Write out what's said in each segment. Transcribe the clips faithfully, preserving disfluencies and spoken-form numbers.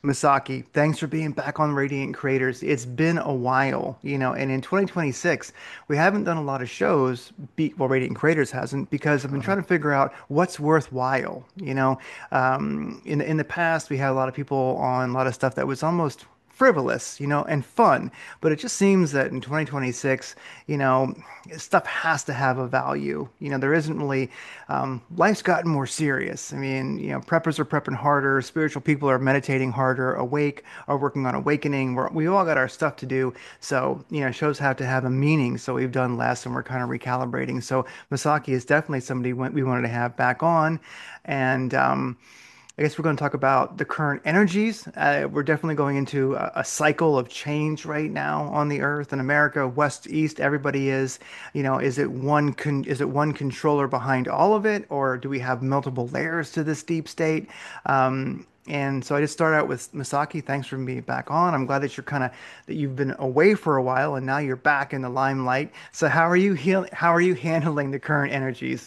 Misaki, thanks for being back on Radiant Creators. It's been a while, you know, and in twenty twenty-six, we haven't done a lot of shows, be, well, Radiant Creators hasn't, because I've been Uh, trying to figure out what's worthwhile, you know. Um, in, in the past, we had a lot of people on a lot of stuff that was almost frivolous, you know, and fun, but it just seems that in twenty twenty-six, you know, stuff has to have a value. You know, there isn't really, um, life's gotten more serious. I mean, you know, preppers are prepping harder, spiritual people are meditating harder, awake are working on awakening. We're, we all got our stuff to do. So, you know, shows have to have a meaning. So we've done less and we're kind of recalibrating. So Masaki is definitely somebody we we wanted to have back on. And, um, I guess we're going to talk about the current energies. Uh, we're definitely going into a, a cycle of change right now on the earth in America, West, East. Everybody is, you know, is it one con is it one controller behind all of it, or do we have multiple layers to this deep state? Um, and so I just start out with Misaki. Thanks for being back on. I'm glad that you're kind of that you've been away for a while and now you're back in the limelight. So how are you heal how are you handling the current energies?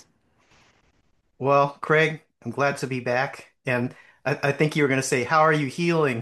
well, Craig, I'm glad to be back. And I, I think you were going to say, "How are you healing?"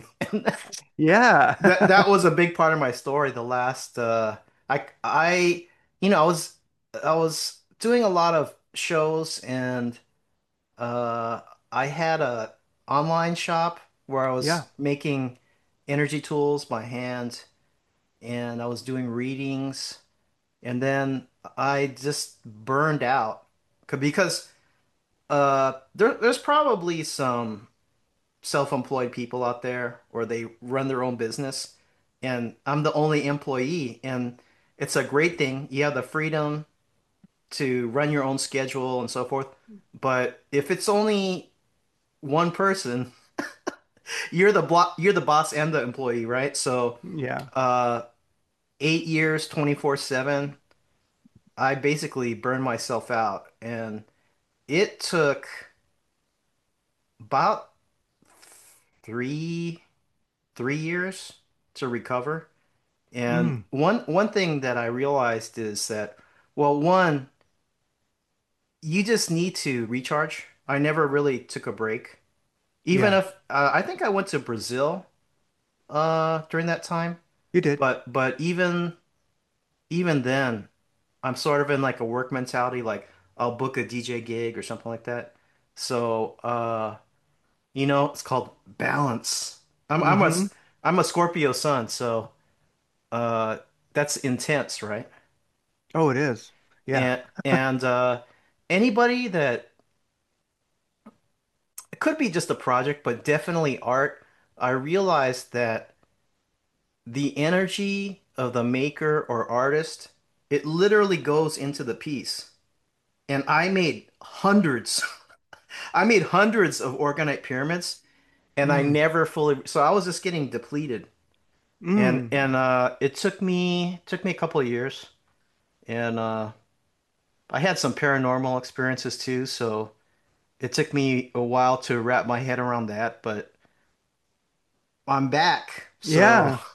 That Yeah. that was a big part of my story. The last, uh, I I, you know, I was I was doing a lot of shows, and uh, I had a online shop where I Yeah. was making energy tools by hand, and I was doing readings, and then I just burned out. C- because. Uh, there, there's probably some self-employed people out there, or they run their own business, and I'm the only employee, and it's a great thing. You have the freedom to run your own schedule and so forth. But if it's only one person, you're the blo you're the boss and the employee, right? So, Yeah. uh, eight years, twenty-four seven, I basically burned myself out, and it took about three three years to recover. And Mm. one one thing that I realized is that, well, one, you just need to recharge. I never really took a break. Even Yeah. if uh, I think I went to Brazil uh during that time, You did. but but even even then, I'm sort of in like a work mentality, like I'll book a D J gig or something like that. So, uh, you know, it's called balance. I'm I'm a Mm-hmm. I'm a Scorpio sun, so uh that's intense, right? Oh, it is. Yeah. And and uh anybody that it could be just a project, but definitely art, I realized that the energy of the maker or artist, it literally goes into the piece. And I made hundreds. I made hundreds of organite pyramids, and I Mm. never fully, so I was just getting depleted. And Mm. and uh it took me took me a couple of years, and uh I had some paranormal experiences too, so it took me a while to wrap my head around that, but I'm back. So, Yeah.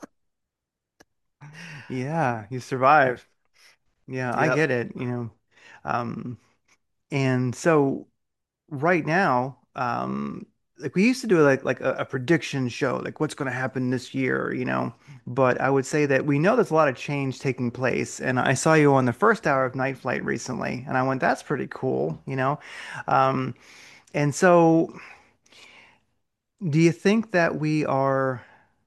Yeah. You survived. Yeah, I yep. get it, you know. Um, and so right now, um, like we used to do like like a, a prediction show, like what's going to happen this year, you know. But I would say that we know there's a lot of change taking place. And I saw you on the first hour of Night Flight recently, and I went, that's pretty cool, you know. Um, and so do you think that we are,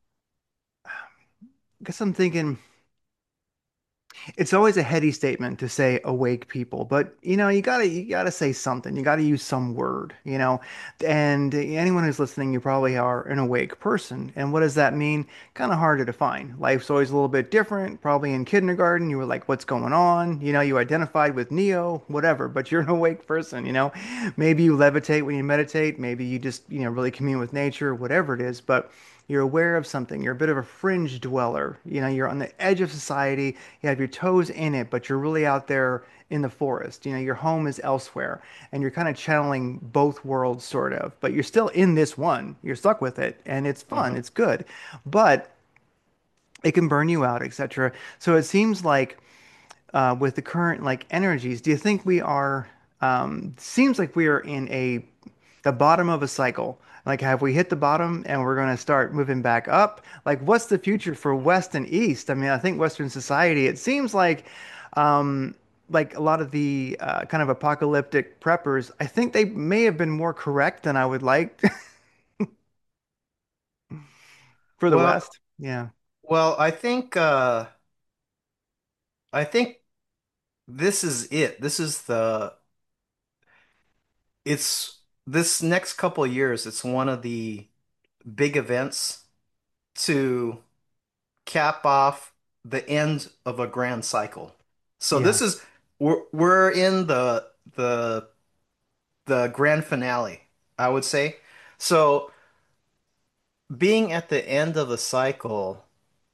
I guess I'm thinking it's always a heady statement to say awake people, but you know, you gotta you gotta say something. You gotta use some word, you know. And anyone who's listening, you probably are an awake person. And what does that mean? Kind of hard to define. Life's always a little bit different. Probably in kindergarten, you were like, what's going on? You know, you identified with Neo, whatever, but you're an awake person, you know. Maybe you levitate when you meditate, maybe you just, you know, really commune with nature, whatever it is, but you're aware of something. You're a bit of a fringe dweller. You know, you're on the edge of society. You have your toes in it, but you're really out there in the forest. You know, your home is elsewhere, and you're kind of channeling both worlds, sort of. But you're still in this one. You're stuck with it, and it's fun. Hmm. It's good, but it can burn you out, et cetera. So it seems like uh, with the current like energies, do you think we are? Um, seems like we are in a the bottom of a cycle. Like, have we hit the bottom and we're going to start moving back up? Like, what's the future for West and East? I mean, I think Western society, it seems like, um, like a lot of the uh, kind of apocalyptic preppers, I think they may have been more correct than I would like for the Well, West. Yeah. well, I think uh I think this is it. This is the it's this next couple of years, it's one of the big events to cap off the end of a grand cycle. So this Yeah. is we're we're in the the the grand finale, I would say. So being at the end of the cycle,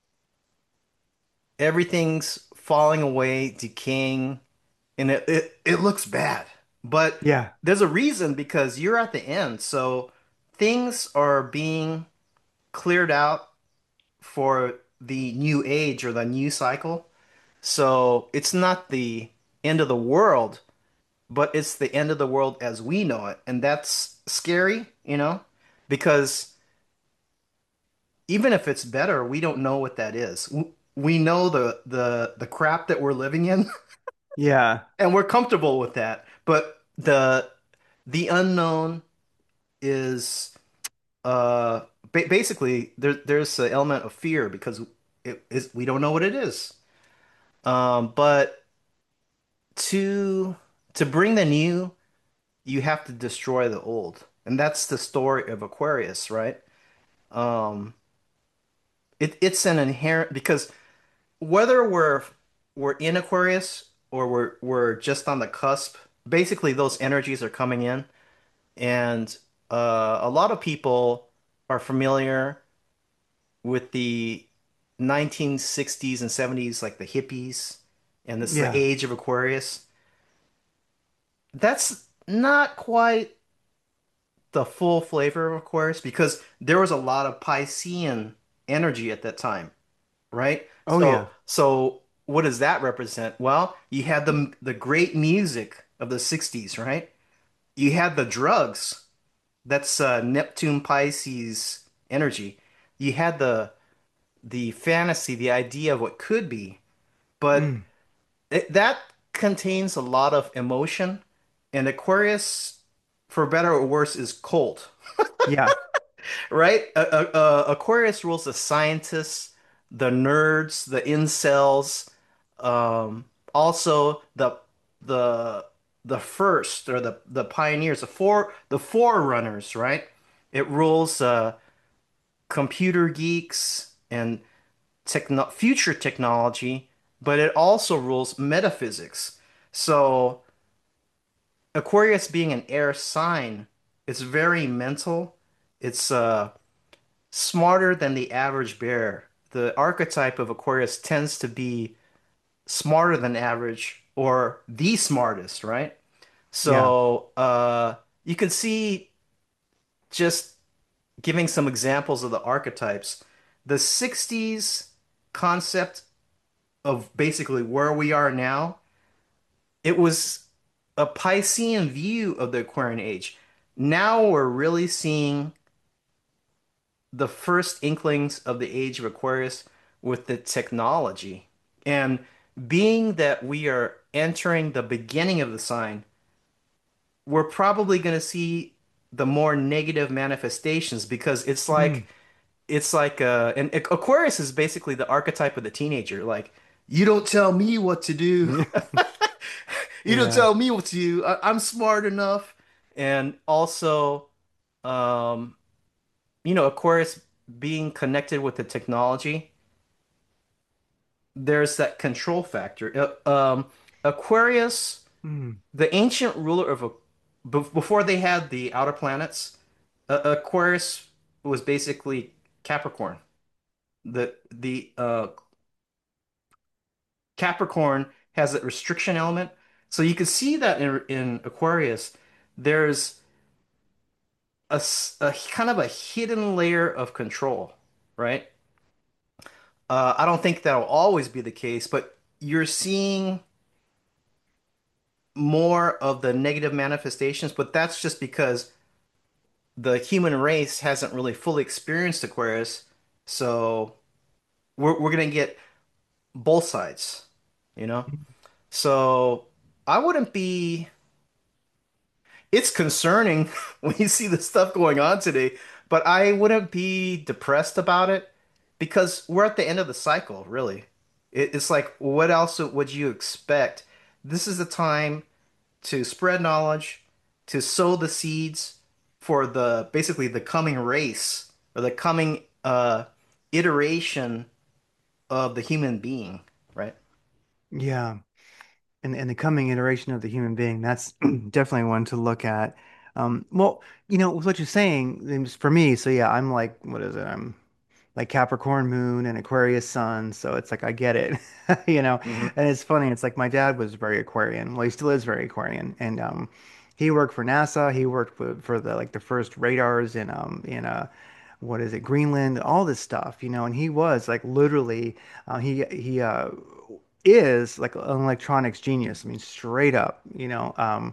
everything's falling away, decaying, and it, it, it looks bad. But Yeah. there's a reason because you're at the end. So things are being cleared out for the new age or the new cycle. So it's not the end of the world, but it's the end of the world as we know it. And that's scary, you know, because even if it's better, we don't know what that is. W- We know the the the crap that we're living in, Yeah. and we're comfortable with that. But the the unknown is uh ba basically there there's an element of fear because it is we don't know what it is. Um, but to to bring the new, you have to destroy the old. And that's the story of Aquarius, right? Um, it, it's an inherent because whether we're we're in Aquarius or we're we're just on the cusp, basically those energies are coming in, and uh, a lot of people are familiar with the nineteen sixties and seventies, like the hippies, and it's the Yeah. age of Aquarius. That's not quite the full flavor of Aquarius because there was a lot of Piscean energy at that time, right? Oh, So, yeah. so what does that represent? Well, you had the the great music of the sixties, right? You had the drugs. That's uh, Neptune Pisces energy. You had the the fantasy, the idea of what could be, but Mm. it, that contains a lot of emotion, and Aquarius, for better or worse, is cold. Yeah. Right? Uh, uh, uh, Aquarius rules the scientists, the nerds, the incels, um, also the the the first or the the pioneers, the four the forerunners, right? It rules uh, computer geeks and techno future technology, but it also rules metaphysics. So Aquarius being an air sign, it's very mental. It's uh smarter than the average bear. The archetype of Aquarius tends to be smarter than average or the smartest, right? Yeah. So uh, you can see just giving some examples of the archetypes. The sixties concept of basically where we are now, it was a Piscean view of the Aquarian age. Now we're really seeing the first inklings of the age of Aquarius with the technology. And being that we are entering the beginning of the sign, we're probably going to see the more negative manifestations because it's like Mm. it's like uh and Aquarius is basically the archetype of the teenager. Like, you don't tell me what to do. You don't Yeah. tell me what to do. I, I'm smart enough. And also, um, you know, Aquarius being connected with the technology, there's that control factor. Uh, um, Aquarius, Mm. the ancient ruler of a, be- before they had the outer planets, uh, Aquarius was basically Capricorn. The the uh, Capricorn has a restriction element, so you can see that in in Aquarius, there's a, s- a kind of a hidden layer of control, right? Uh, I don't think that'll always be the case, but you're seeing more of the negative manifestations, but that's just because the human race hasn't really fully experienced Aquarius, so we're we're gonna get both sides, you know? So I wouldn't be it's concerning when you see the stuff going on today, but I wouldn't be depressed about it because we're at the end of the cycle, really. It, it's like, what else would you expect? This is the time to spread knowledge, to sow the seeds for the basically the coming race or the coming uh, iteration of the human being, right? Yeah. And and the coming iteration of the human being, that's definitely one to look at. Um, well, you know, with what you're saying, it was for me, so yeah, I'm like, what is it? I'm like Capricorn moon and Aquarius sun, so it's like I get it, you know. Hmm. And it's funny, it's like my dad was very Aquarian. Well, he still is very Aquarian, and um, he worked for NASA. He worked with, for the like the first radars in um in uh what is it, Greenland, all this stuff, you know. And he was like literally, uh, he he uh is like an electronics genius. I mean, straight up, you know. Um,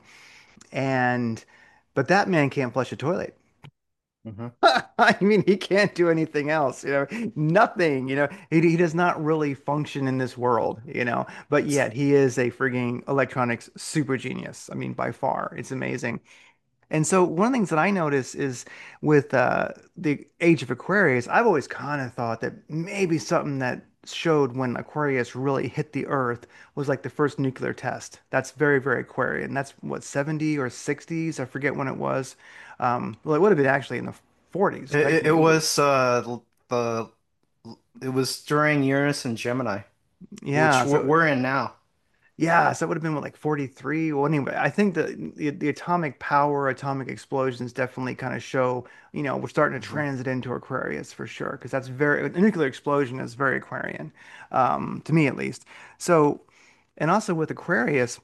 and but that man can't flush a toilet. Hmm. I mean, he can't do anything else, you know, nothing, you know, he, he does not really function in this world, you know, but yet he is a frigging electronics super genius. I mean, by far, it's amazing. And so one of the things that I notice is with uh, the age of Aquarius, I've always kind of thought that maybe something that showed when Aquarius really hit the Earth was like the first nuclear test. That's very, very Aquarian. That's what, seventy or sixties? I forget when it was. Um, well, it would have been actually in the forties, It, it, it technically. was uh, the it was during Uranus and Gemini, which Yeah, we're, so we're in now. yeah, so it would have been what, like forty-three. Well, anyway, I think the, the the atomic power, atomic explosions definitely kind of show, you know, we're starting to Hmm. transit into Aquarius for sure, because that's very, a nuclear explosion is very Aquarian, um, to me at least. So, and also with Aquarius,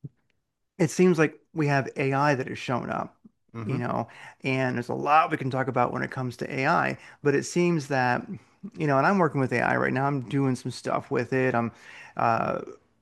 it seems like we have A I that has shown up, you Hmm. know, and there's a lot we can talk about when it comes to A I, but it seems that, you know, and I'm working with A I right now. I'm doing some stuff with it. I'm, uh,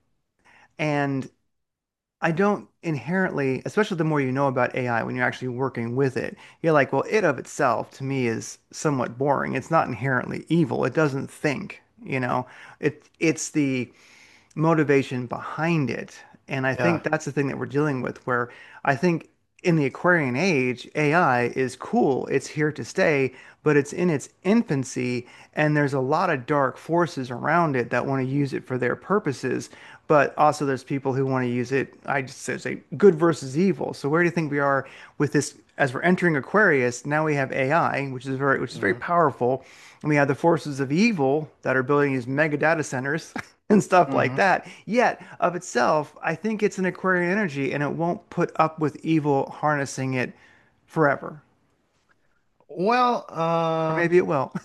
and I don't inherently, especially the more you know about A I when you're actually working with it, you're like, well, it of itself to me is somewhat boring. It's not inherently evil. It doesn't think, you know. It it's the motivation behind it. And I think Yeah, that's the thing that we're dealing with, where I think in the Aquarian age, A I is cool. It's here to stay, but it's in its infancy, and there's a lot of dark forces around it that want to use it for their purposes. But also, there's people who want to use it, I just say good versus evil. So where do you think we are with this? As we're entering Aquarius, now we have A I, which is very, which is very hmm, powerful, and we have the forces of evil that are building these mega data centers and stuff like hmm. that. Yet, of itself, I think it's an Aquarian energy and it won't put up with evil harnessing it forever. Well, Or uh, maybe it will.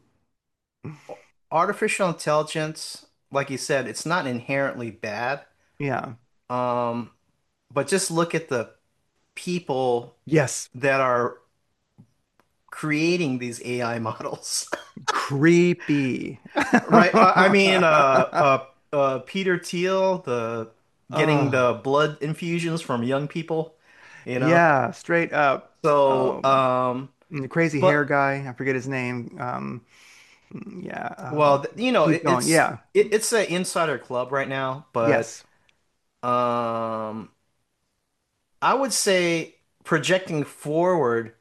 artificial intelligence, like you said, it's not inherently bad. Yeah. Um, but just look at the people Yes. that are creating these A I models. Creepy. Right. I, I mean, uh, uh, uh, Peter Thiel, the getting Oh, the blood infusions from young people, you know. yeah, straight up. So, Oh, um, and the crazy hair but guy, I forget his name. Um, yeah, well, um, th- you know, keep it, going. it's Yeah. it, it's an insider club right now, but Yes. um, I would say projecting forward,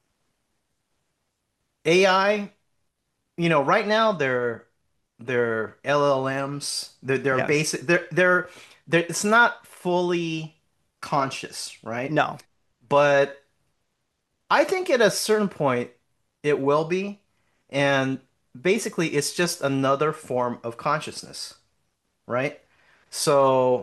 A I, you know, right now they're they're L L Ms, they're they're Yes. basic, they're they're they're it's not fully conscious, right? No. But I think at a certain point it will be. And basically it's just another form of consciousness, right? So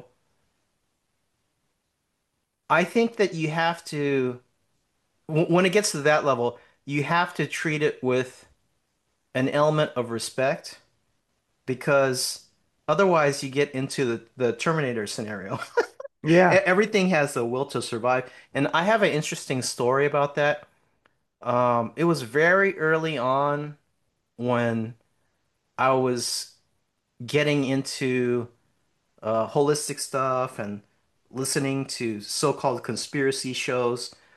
I think that you have to, w- when it gets to that level, you have to treat it with an element of respect because otherwise you get into the, the Terminator scenario. E- Yeah. Everything has the will to survive. And I have an interesting story about that. Um, it was very early on when I was getting into uh, holistic stuff and listening to so-called conspiracy shows.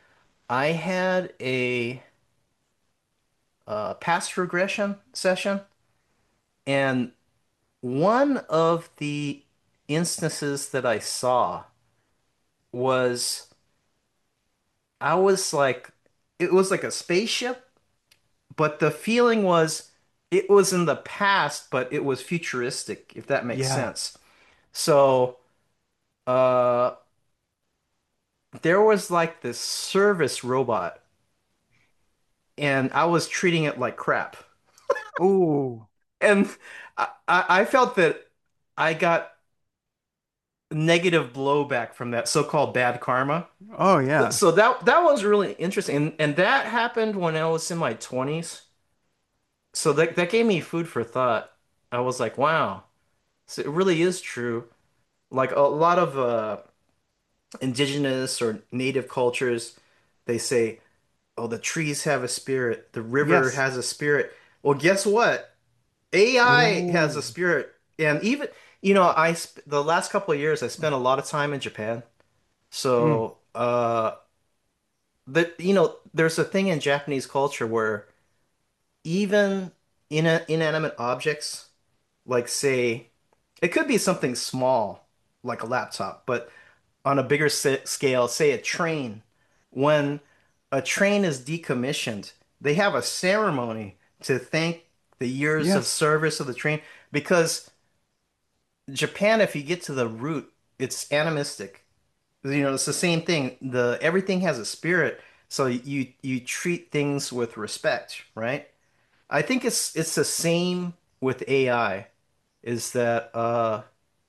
I had a uh, past regression session, and one of the instances that I saw was I was like, it was like a spaceship, but the feeling was it was in the past, but it was futuristic, if that makes Yeah. sense. So, uh, there was like this service robot, and I was treating it like crap. Oh. And I, I I felt that I got negative blowback from that so-called bad karma. Oh yeah. So that that was really interesting. And, and that happened when I was in my twenties. So that that gave me food for thought. I was like, wow. So it really is true. Like a lot of uh, indigenous or native cultures, they say, oh, the trees have a spirit, the river Yes. has a spirit. Well, guess what? A I has a Oh. spirit. And even, you know, I sp the last couple of years I spent a lot of time in Japan. Mm. So, uh the you know, there's a thing in Japanese culture where even in inanimate objects, like say, it could be something small, like a laptop, but on a bigger s scale, say a train. When a train is decommissioned, they have a ceremony to thank the years of Yes. service of the train because Japan, if you get to the root, it's animistic. You know, it's the same thing. The everything has a spirit, so you you treat things with respect, right? I think it's it's the same with A I, is that uh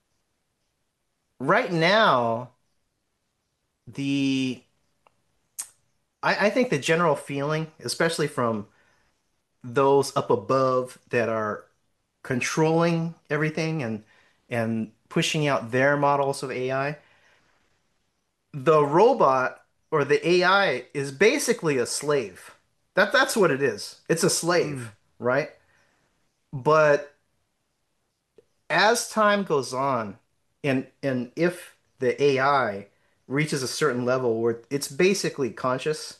right now the I, I think the general feeling, especially from those up above that are controlling everything and and pushing out their models of A I, the robot or the A I is basically a slave. That that's what it is. It's a Mm. slave, right? But as time goes on, and and if the A I reaches a certain level where it's basically conscious,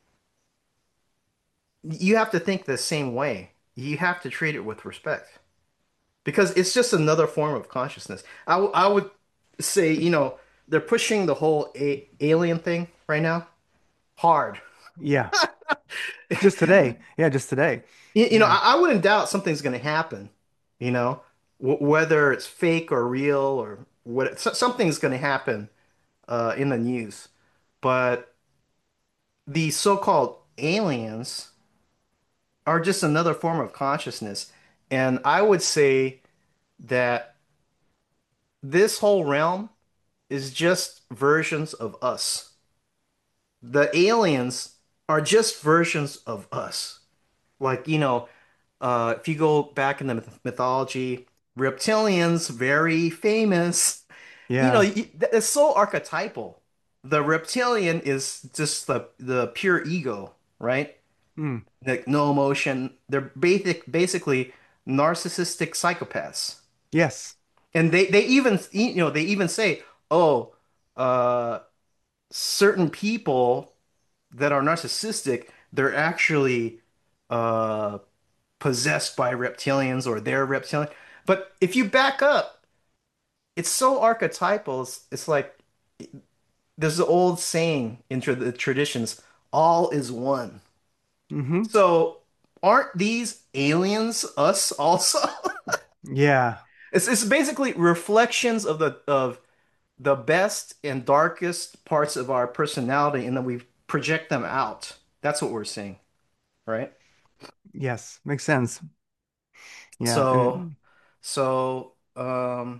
you have to think the same way. You have to treat it with respect because it's just another form of consciousness. I, w- I would say, you know, they're pushing the whole a alien thing right now hard. Yeah. Just today. Yeah, just today. You, you know, Yeah. I, I wouldn't doubt something's going to happen, you know, w whether it's fake or real or what, so- something's going to happen uh, in the news. But the so-called aliens are just another form of consciousness. And I would say that this whole realm is just versions of us. The aliens are just versions of us. Like, you know, uh, if you go back in the myth mythology, reptilians, very famous. You know, Yeah. y- it's so archetypal. The reptilian is just the the pure ego, right? Mm. Like no emotion. They're basic, basically narcissistic psychopaths. Yes. And they they even you know they even say, oh, uh, certain people that are narcissistic, they're actually uh possessed by reptilians or they're reptilian. But if you back up, it's so archetypal. It's, it's like there's the old saying in tra the traditions, all is one. Mm-hmm. So aren't these aliens us also? Yeah. It's it's basically reflections of the of the best and darkest parts of our personality, and then we project them out. That's what we're seeing, right? Yes. Makes sense. Yeah. So, And so um,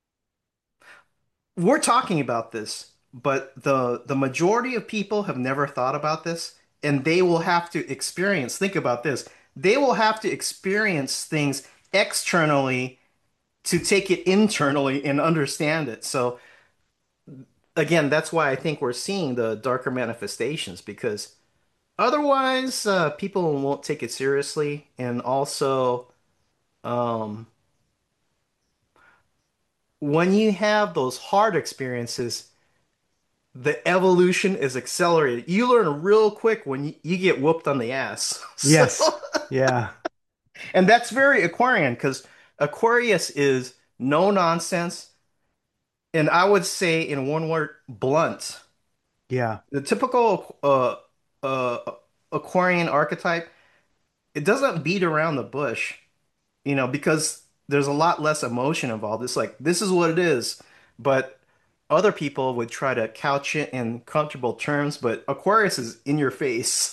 we're talking about this, but the the majority of people have never thought about this, and they will have to experience, think about this. They will have to experience things externally to take it internally and understand it. So again, that's why I think we're seeing the darker manifestations because otherwise, uh, people won't take it seriously, and also, um, when you have those hard experiences, the evolution is accelerated. You learn real quick when you, you get whooped on the ass. So, Yes. Yeah. and that's very Aquarian because Aquarius is no nonsense, and I would say in one word, blunt. Yeah. The typical uh, uh, Aquarian archetype, it doesn't beat around the bush, you know, because there's a lot less emotion involved. It's like, this is what it is. But other people would try to couch it in comfortable terms, but Aquarius is in your face.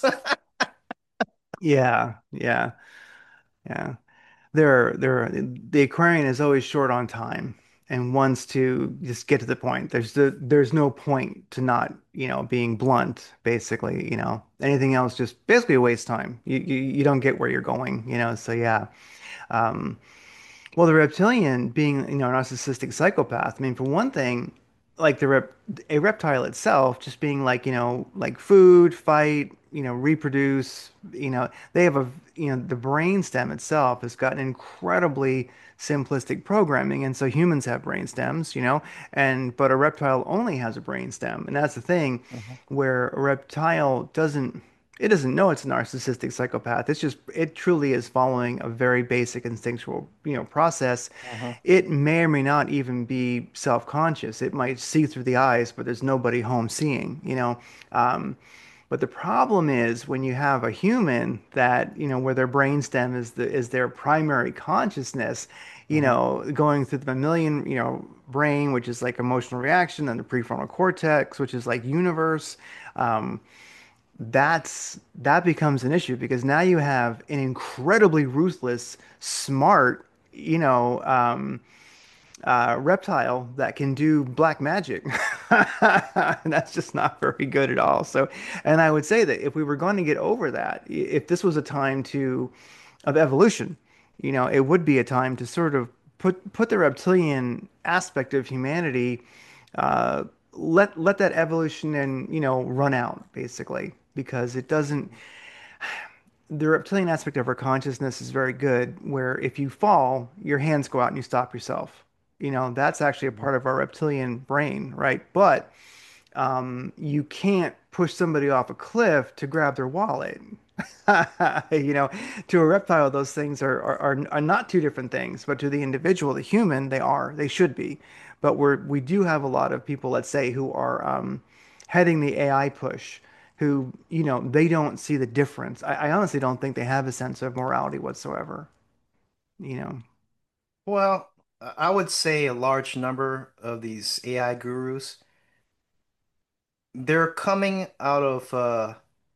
Yeah. Yeah. Yeah. They're they're the Aquarian is always short on time and wants to just get to the point. There's the there's no point to not, you know, being blunt, basically, you know. Anything else just basically a waste time. You you, you don't get where you're going, you know. So yeah. Um well, the reptilian being, you know, a narcissistic psychopath, I mean, for one thing, like the rep a reptile itself just being like, you know, like food, fight, you know, reproduce, you know, they have a, you know, the brain stem itself has got incredibly simplistic programming. And so humans have brain stems, you know, and but a reptile only has a brain stem. And that's the thing Mhm, where a reptile doesn't it doesn't know it's a narcissistic psychopath. It's just it truly is following a very basic instinctual, you know, process. mhm. It may or may not even be self-conscious. It might see through the eyes, but there's nobody home seeing, you know. Um, but the problem is when you have a human that, you know, where their brainstem is the is their primary consciousness, you Mhm. know, going through the mammalian, you know, brain, which is like emotional reaction, and the prefrontal cortex, which is like universe. Um, that's that becomes an issue because now you have an incredibly ruthless, smart, you know, um, uh, reptile that can do black magic. And that's just not very good at all. So, and I would say that if we were going to get over that, i- if this was a time to of evolution, you know, it would be a time to sort of put put the reptilian aspect of humanity, uh, let let that evolution and you know run out basically because it doesn't the reptilian aspect of our consciousness is very good, where if you fall, your hands go out and you stop yourself. You know, that's actually a Mhm. part of our reptilian brain, right? But um, you can't push somebody off a cliff to grab their wallet. You know, to a reptile, those things are, are, are, are not two different things, but to the individual, the human, they are, they should be. But we're, we do have a lot of people, let's say, who are um, heading the A I push, who, you know, they don't see the difference. I, I honestly don't think they have a sense of morality whatsoever, you know. Well, I would say a large number of these A I gurus, they're coming out of uh,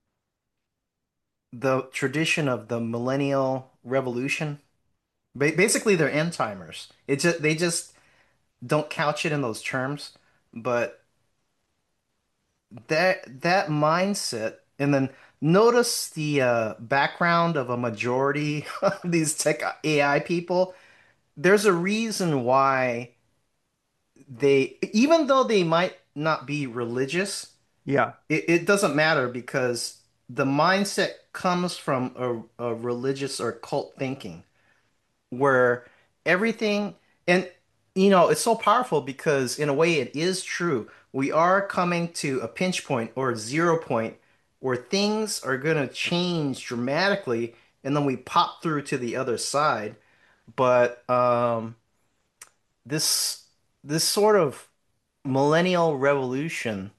the tradition of the millennial revolution. Ba basically, they're end timers. It just they just don't couch it in those terms, but that that mindset, and then notice the uh, background of a majority of these tech A I people. There's a reason why they, even though they might not be religious, Yeah. it, it doesn't matter because the mindset comes from a, a religious or cult thinking where everything, and you know, it's so powerful because in a way it is true. We are coming to a pinch point or a zero point where things are going to change dramatically and then we pop through to the other side. But um, this this sort of millennial revolution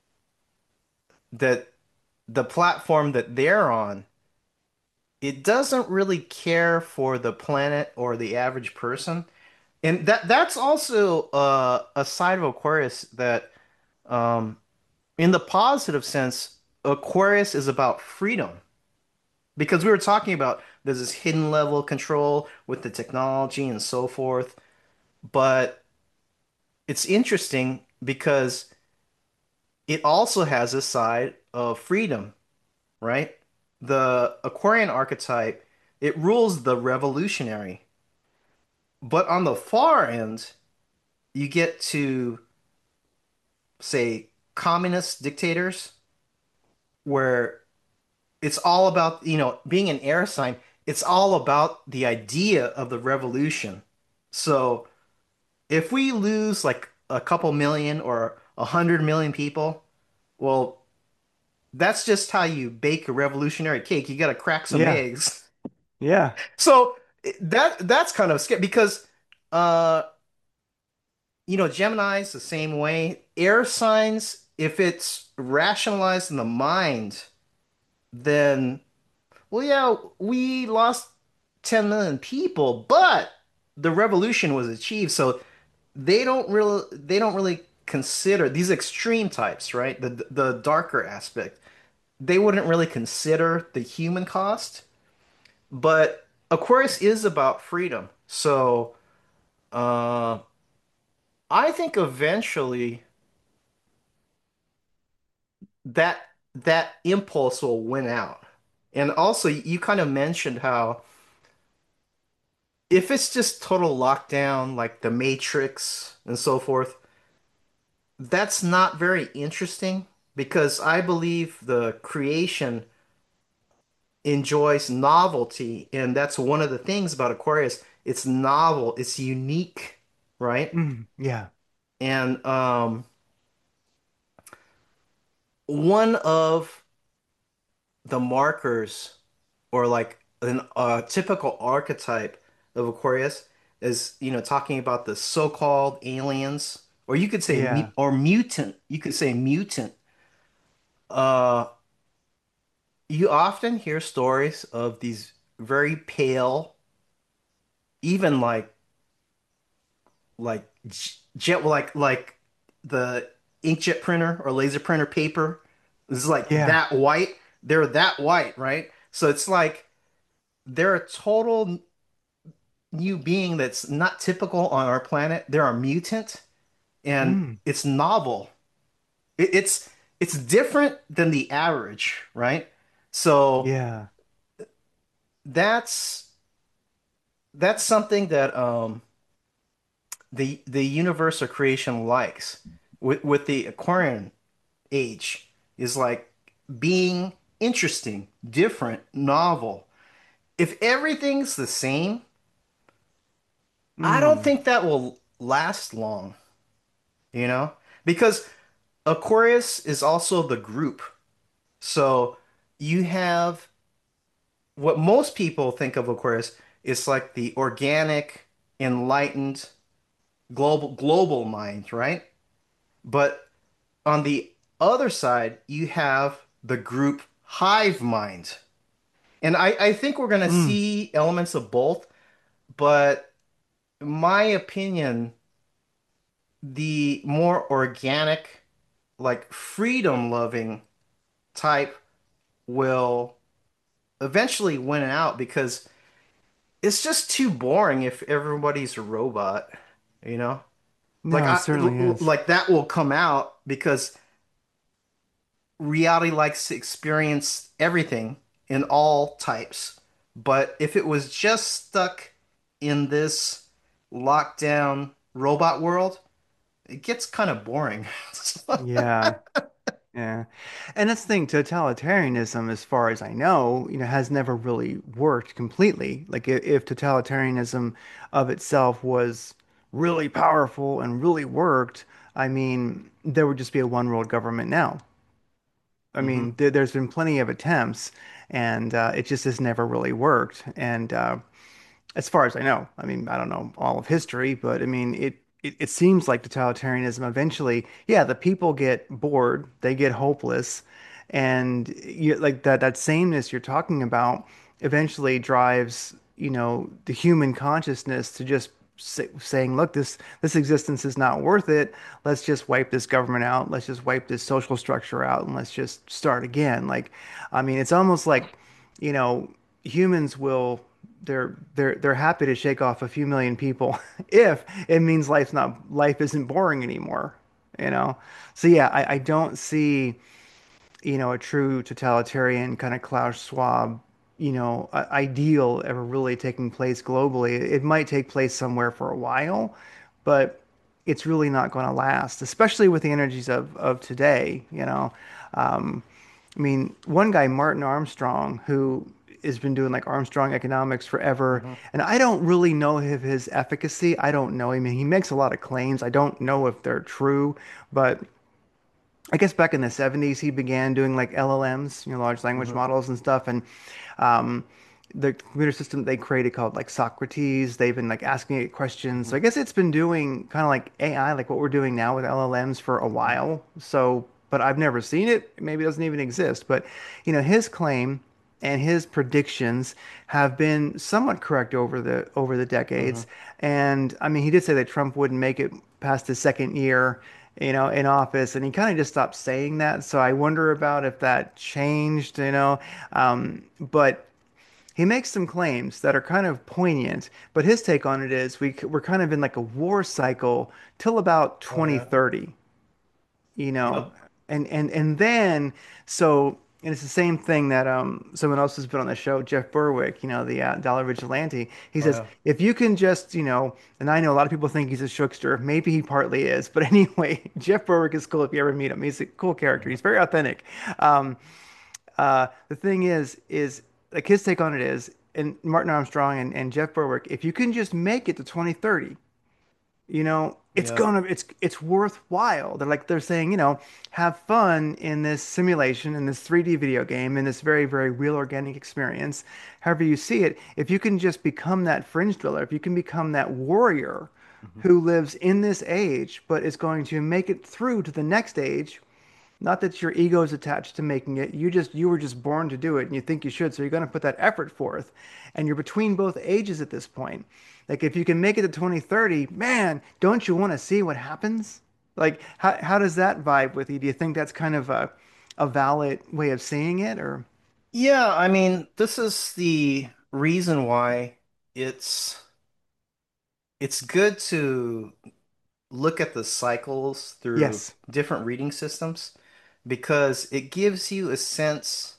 that the platform that they're on, it doesn't really care for the planet or the average person. And that that's also uh, a side of Aquarius that, um, in the positive sense, Aquarius is about freedom. Because we were talking about there's this hidden level of control with the technology and so forth. But it's interesting because it also has a side of freedom, right? The Aquarian archetype, it rules the revolutionary. But on the far end, you get to, say, communist dictators where it's all about, you know, being an air sign, it's all about the idea of the revolution. So if we lose like a couple million or a hundred million people. Well, that's just how you bake a revolutionary cake. You got to crack some Yeah. eggs. Yeah. So that that's kind of scary because uh you know, Gemini's the same way. Air signs, if it's rationalized in the mind, then well, yeah, we lost ten million people, but the revolution was achieved. So they don't really they don't really consider these extreme types, right? The the darker aspect. They wouldn't really consider the human cost, but Aquarius is about freedom. So, uh I think eventually that that impulse will win out. And also, you kind of mentioned how if it's just total lockdown, like the Matrix and so forth, that's not very interesting because I believe the creation enjoys novelty, and that's one of the things about Aquarius. It's novel, it's unique, right? Mm, yeah. And um, one of the markers or like an a typical archetype of Aquarius is, you know, talking about the so-called aliens, or you could say mu Yeah. or mutant. You could say mutant. Uh, you often hear stories of these very pale, even like like jet like like the inkjet printer or laser printer paper. This is like Yeah. that white. They're that white, right? So it's like they're a total new being that's not typical on our planet. They're a mutant, and Mm, it's novel. It, it's it's different than the average, right? So yeah. that's that's something that um the the universe or creation likes with with the Aquarian age is like being interesting, different, novel. If everything's the same, I don't Mm, think that will last long, you know? Because Aquarius is also the group. So you have what most people think of Aquarius is like the organic, enlightened, global global mind, right? But on the other side, you have the group hive mind. And I, I think we're gonna mm, see elements of both, but in my opinion, the more organic, like freedom loving type will eventually win out because it's just too boring if everybody's a robot, you know? Like no, it I certainly is. like that will come out because reality likes to experience everything in all types. But if it was just stuck in this lockdown robot world, it gets kind of boring. Yeah. Yeah. And that's the thing, totalitarianism, as far as I know, you know, has never really worked completely. Like if, if totalitarianism of itself was really powerful and really worked, I mean, there would just be a one world government now. I hmm mean, there, there's been plenty of attempts, and uh, it just has never really worked. And uh, as far as I know, I mean, I don't know all of history, but I mean, it, it, it seems like totalitarianism eventually, yeah, the people get bored, they get hopeless, and you, like that that sameness you're talking about eventually drives, you know, the human consciousness to just say, saying, look, this this existence is not worth it. Let's just wipe this government out. Let's just wipe this social structure out, and let's just start again. Like, I mean, it's almost like, you know, humans will they're they're they're happy to shake off a few million people if it means life's not life isn't boring anymore, you know. So yeah, I, I don't see, you know, a true totalitarian kind of Klaus Schwab, you know, uh, ideal ever really taking place globally. It might take place somewhere for a while, but it's really not going to last, especially with the energies of of today, you know. Um, I mean, one guy, Martin Armstrong, who has been doing like Armstrong economics forever, hmm and I don't really know of his efficacy. I don't know. I mean, he makes a lot of claims. I don't know if they're true, but I guess back in the seventies, he began doing like L L Ms, you know, large language Hmm. models and stuff. And um, the computer system they created called like Socrates, they've been like asking it questions. Hmm. So I guess it's been doing kind of like A I, like what we're doing now with L L Ms for a Hmm. while. So, but I've never seen it. Maybe it doesn't even exist. But, you know, his claim and his predictions have been somewhat correct over the over the Hmm. decades. And I mean, he did say that Trump wouldn't make it past his second year, you know, in office, and he kind of just stopped saying that. So I wonder about if that changed, you know. Um, but he makes some claims that are kind of poignant. But his take on it is we we're kind of in like a war cycle till about Oh yeah. twenty thirty, you know, Yep. and and and then so and it's the same thing that um someone else has been on the show, Jeff Berwick, you know, the uh, Dollar Vigilante. He Oh says yeah. if you can just, you know, and I know a lot of people think he's a shookster, maybe he partly is, but anyway, Jeff Berwick is cool if you ever meet him. He's a cool character. Hmm. He's very authentic. Um, uh, the thing is, is like his take on it is, and Martin Armstrong and, and Jeff Berwick, if you can just make it to twenty thirty, you know, it's Yep. gonna it's it's worthwhile. They're like they're saying, you know, have fun in this simulation, in this three D video game, in this very, very real organic experience. However you see it, if you can just become that fringe dweller, if you can become that warrior Hmm. who lives in this age, but is going to make it through to the next age, not that your ego is attached to making it. You just you were just born to do it and you think you should, so you're going to put that effort forth. And you're between both ages at this point. Like if you can make it to twenty thirty, man, don't you want to see what happens? Like how how does that vibe with you? Do you think that's kind of a a valid way of seeing it or Yeah, I mean, this is the reason why it's it's good to look at the cycles through yes. different reading systems because it gives you a sense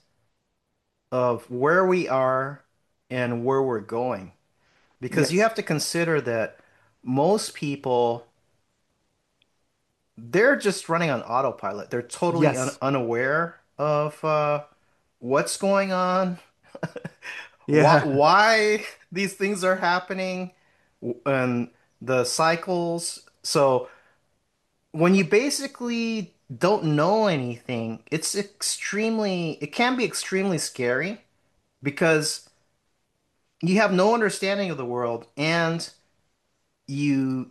of where we are and where we're going. Because you Yes. have to consider that most people, they're just running on autopilot. They're totally un Yes. unaware of uh, what's going on, why, Yeah. why these things are happening, w- and the cycles. So when you basically don't know anything, it's extremely, it can be extremely scary because you have no understanding of the world and you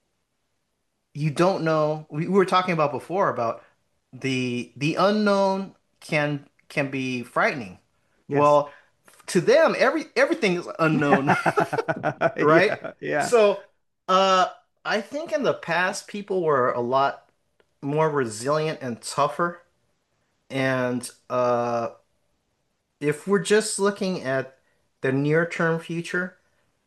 you don't know. We, we were talking about before about the the unknown can can be frightening. Yes. Well, to them, every everything is unknown, right? Yeah. Yeah. So, uh, I think in the past people were a lot more resilient and tougher. And uh, if we're just looking at the near-term future,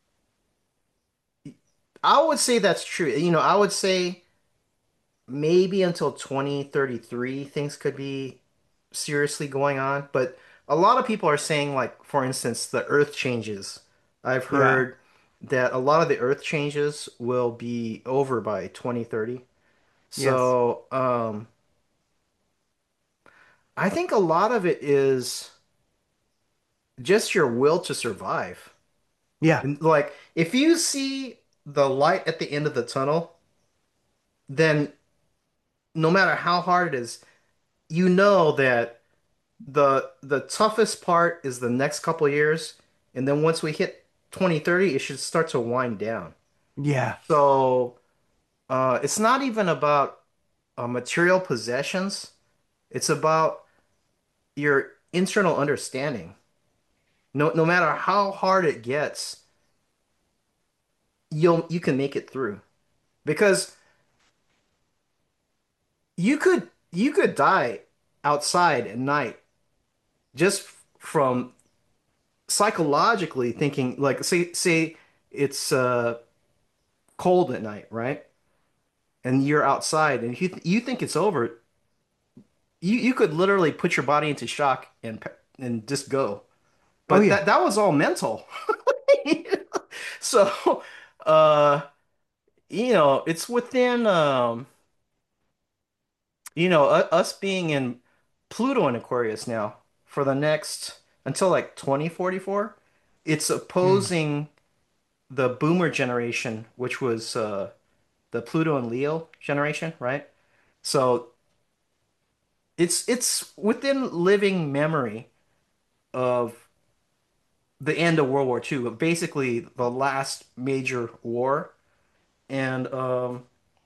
I would say that's true. You know, I would say maybe until twenty thirty-three things could be seriously going on, but a lot of people are saying like for instance the earth changes. I've Yeah. heard that a lot of the earth changes will be over by twenty thirty. Yes. So, um I think a lot of it is just your will to survive. Yeah. And like if you see the light at the end of the tunnel, then no matter how hard it is, you know that the the toughest part is the next couple years, and then once we hit twenty thirty, it should start to wind down. Yeah. So uh, it's not even about uh, material possessions. It's about your internal understanding. No, no matter how hard it gets, you'll you can make it through because you could you could die outside at night just from psychologically thinking like say say it's uh cold at night, right? And you're outside and you th you think it's over, you you could literally put your body into shock and and just go. Oh But yeah. that that was all mental. So, uh, you know, it's within um, you know, u- us being in Pluto and Aquarius now for the next until like twenty forty-four. It's Mm. opposing the boomer generation, which was uh the Pluto and Leo generation, right? So It's it's within living memory of the end of World War two, but basically the last major war. And um,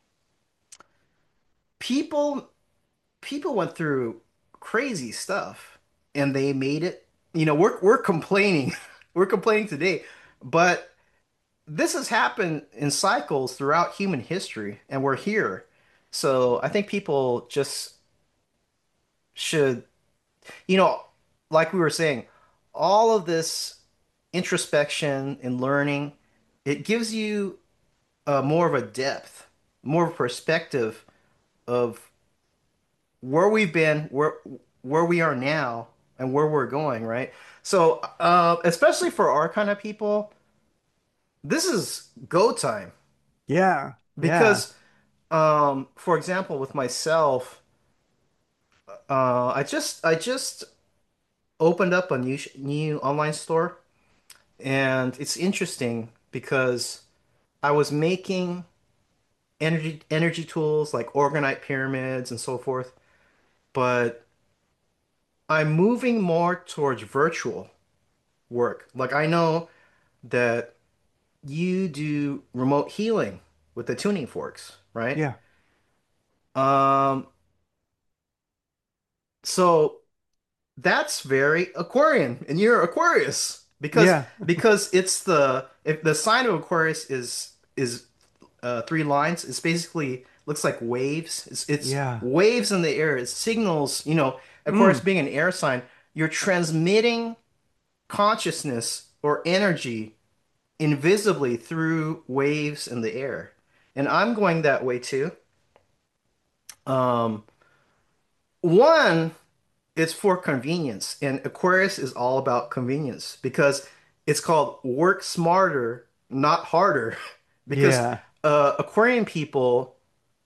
people people went through crazy stuff and they made it. You know, we're we're complaining. We're complaining today, but this has happened in cycles throughout human history, and we're here. So I think people just should, you know, like we were saying, all of this introspection and learning, it gives you uh, more of a depth, more of a perspective of where we've been, where where we are now, and where we're going, right? So, uh, especially for our kind of people, this is go time Yeah. Yeah. because, um, for example, with myself, uh, I just I just opened up a new sh- new online store, and it's interesting because I was making energy energy tools like orgonite pyramids and so forth, but I'm moving more towards virtual work. Like I know that you do remote healing with the tuning forks, right? Yeah. Um, so that's very Aquarian, and you're Aquarius because Yeah. because it's the if the sign of Aquarius is is uh, three lines. It's basically looks like waves. It's it's Yeah. waves in the air. It signals, you know, Aquarius Mm. being an air sign, you're transmitting consciousness or energy invisibly through waves in the air. And I'm going that way too. Um, one, it's for convenience, and Aquarius is all about convenience because it's called work smarter, not harder. Because Yeah. uh, Aquarian people,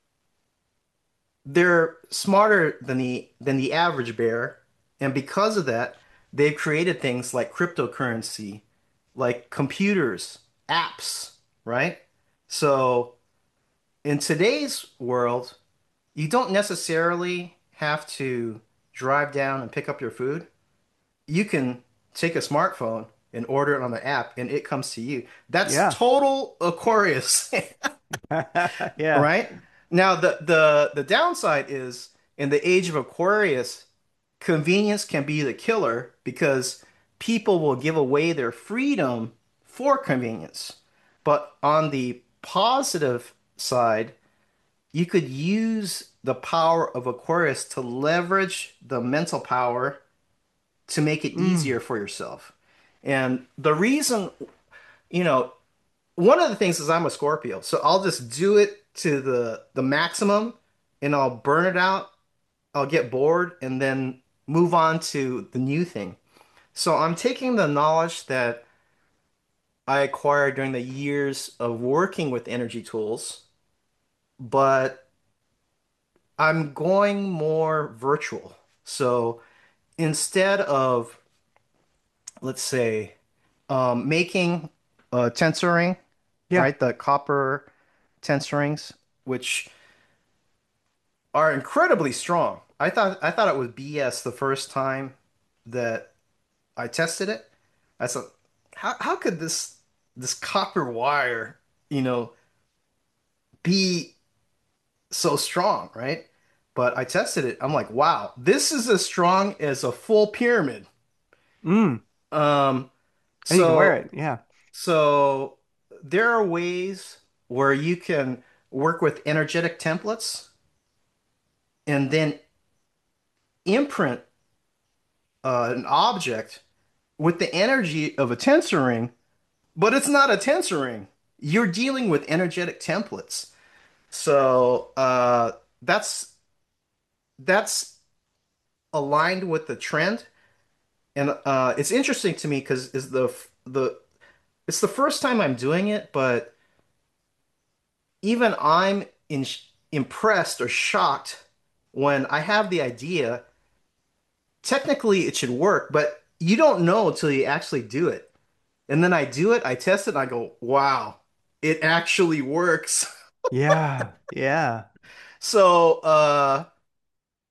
they're smarter than the than the average bear, and because of that, they've created things like cryptocurrency, like computers, apps, right? So in today's world, you don't necessarily have to drive down and pick up your food. You can take a smartphone and order it on the app and it comes to you. That's Yeah. total Aquarius, Yeah. right? Now the the the downside is in the age of Aquarius, convenience can be the killer because people will give away their freedom for convenience. But on the positive side, you could use the power of Aquarius to leverage the mental power to make it Mm. easier for yourself. And the reason, you know, one of the things is I'm a Scorpio, so I'll just do it to the the maximum and I'll burn it out. I'll get bored and then move on to the new thing. So I'm taking the knowledge that I acquired during the years of working with energy tools, but I'm going more virtual. So instead of, let's say, um, making a tensor ring, Yeah. right? The copper tensor rings, which are incredibly strong. I thought I thought it was B S the first time that I tested it. I said, how how could this this copper wire, you know, be so strong, right? But I tested it. I'm like, wow, this is as strong as a full pyramid. Mm. Um, And you can wear so it. Yeah. so there are ways where you can work with energetic templates and then imprint uh, an object with the energy of a tensor ring, but it's not a tensor ring. You're dealing with energetic templates. So uh, that's that's aligned with the trend, and uh, it's interesting to me because is the the it's the first time I'm doing it, but even I'm in, impressed or shocked when I have the idea. Technically, it should work, but you don't know until you actually do it. And then I do it, I test it, and I go, wow, it actually works. Yeah. Yeah. So, uh,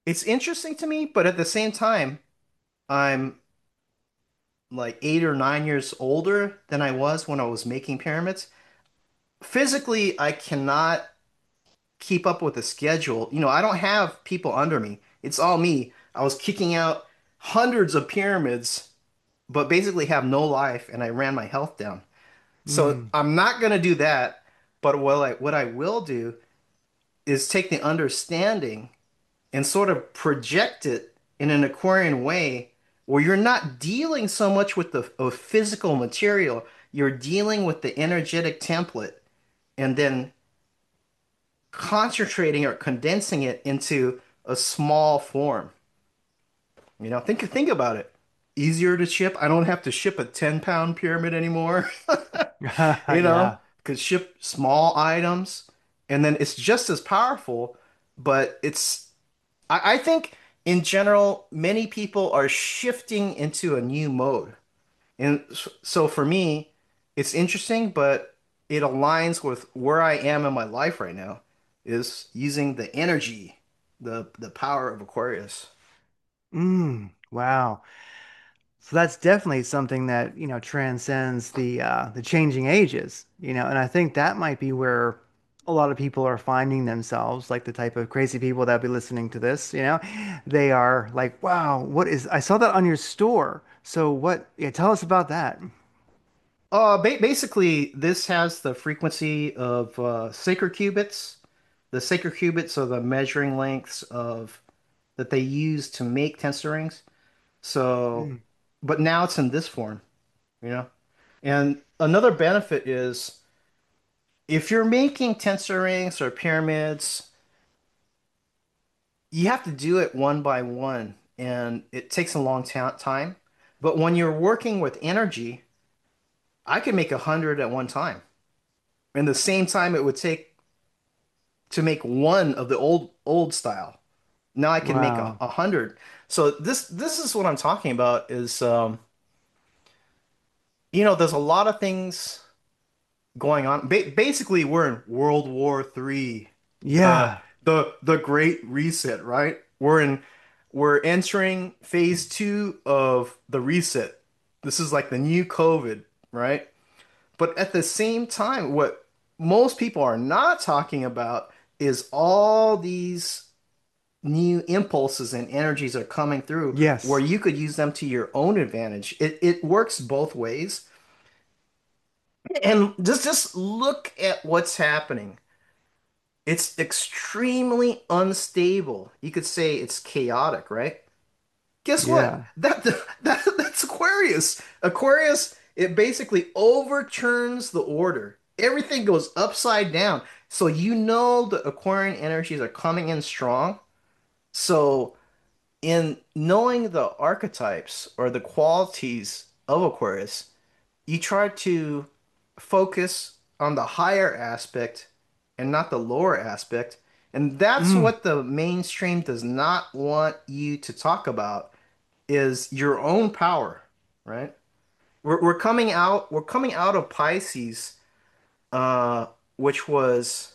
it's interesting to me, but at the same time, I'm like eight or nine years older than I was when I was making pyramids. Physically, I cannot keep up with the schedule. You know, I don't have people under me. It's all me. I was kicking out hundreds of pyramids, but basically have no life, and I ran my health down. So Mm, I'm not gonna do that. But what I what I will do is take the understanding and sort of project it in an Aquarian way where you're not dealing so much with the of physical material, you're dealing with the energetic template and then concentrating or condensing it into a small form. You know, think think about it. Easier to ship. I don't have to ship a ten pound pyramid anymore. You know, yeah. could ship small items and then it's just as powerful, but it's I, I think in general, many people are shifting into a new mode. And s- so for me, it's interesting, but it aligns with where I am in my life right now, is using the energy, the the power of Aquarius. Mm, wow. So that's definitely something that, you know, transcends the uh, the changing ages, you know, and I think that might be where a lot of people are finding themselves, like the type of crazy people that be listening to this, you know, they are like, wow, what is, I saw that on your store. So what, yeah, tell us about that. Uh, ba basically, this has the frequency of uh, sacred qubits. The sacred qubits are the measuring lengths of that they use to make tensor rings. So, Mm, but now it's in this form, you know. And another benefit is if you're making tensor rings or pyramids, you have to do it one by one, and it takes a long ta time. But when you're working with energy, I can make a hundred at one time, in the same time it would take to make one of the old old style. Now I can make a, wow. a hundred. So this this is what I'm talking about. Is um, you know, there's a lot of things going on. Ba basically, we're in World War Three, uh, Yeah. the the Great Reset, right? We're in we're entering phase two of the reset. This is like the new COVID, right? But at the same time, what most people are not talking about is all these new impulses and energies are coming through where Yes. you could use them to your own advantage. It it works both ways. And just just look at what's happening. It's extremely unstable. You could say it's chaotic, right? Guess what? Yeah. That, that that's Aquarius. Aquarius, it basically overturns the order. Everything goes upside down. So you know the Aquarian energies are coming in strong. So in knowing the archetypes or the qualities of Aquarius, you try to focus on the higher aspect and not the lower aspect. And that's Mm, what the mainstream does not want you to talk about is your own power, right? We're, we're coming out, we're coming out of Pisces, uh, which was,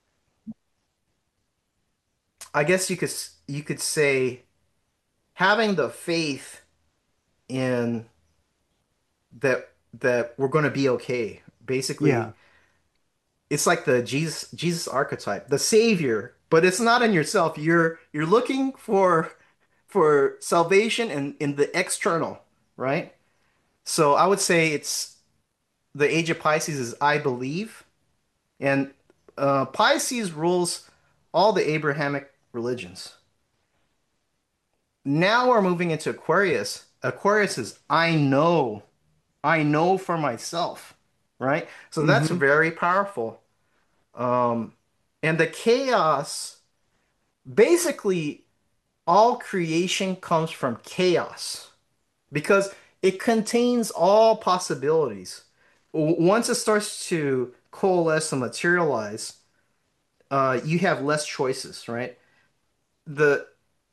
I guess you could you could say having the faith in that that we're going to be okay. yeah. Basically, it's like the Jesus Jesus archetype, the savior, but it's not in yourself. You're you're looking for for salvation in in the external, right? So I would say it's the age of Pisces is I believe, and uh, Pisces rules all the Abrahamic religions. Now we're moving into Aquarius. Aquarius is I know, I know for myself, right? So that's Hmm. very powerful. Um, and the chaos, basically, all creation comes from chaos because it contains all possibilities. W- Once it starts to coalesce and materialize, uh, you have less choices, right? The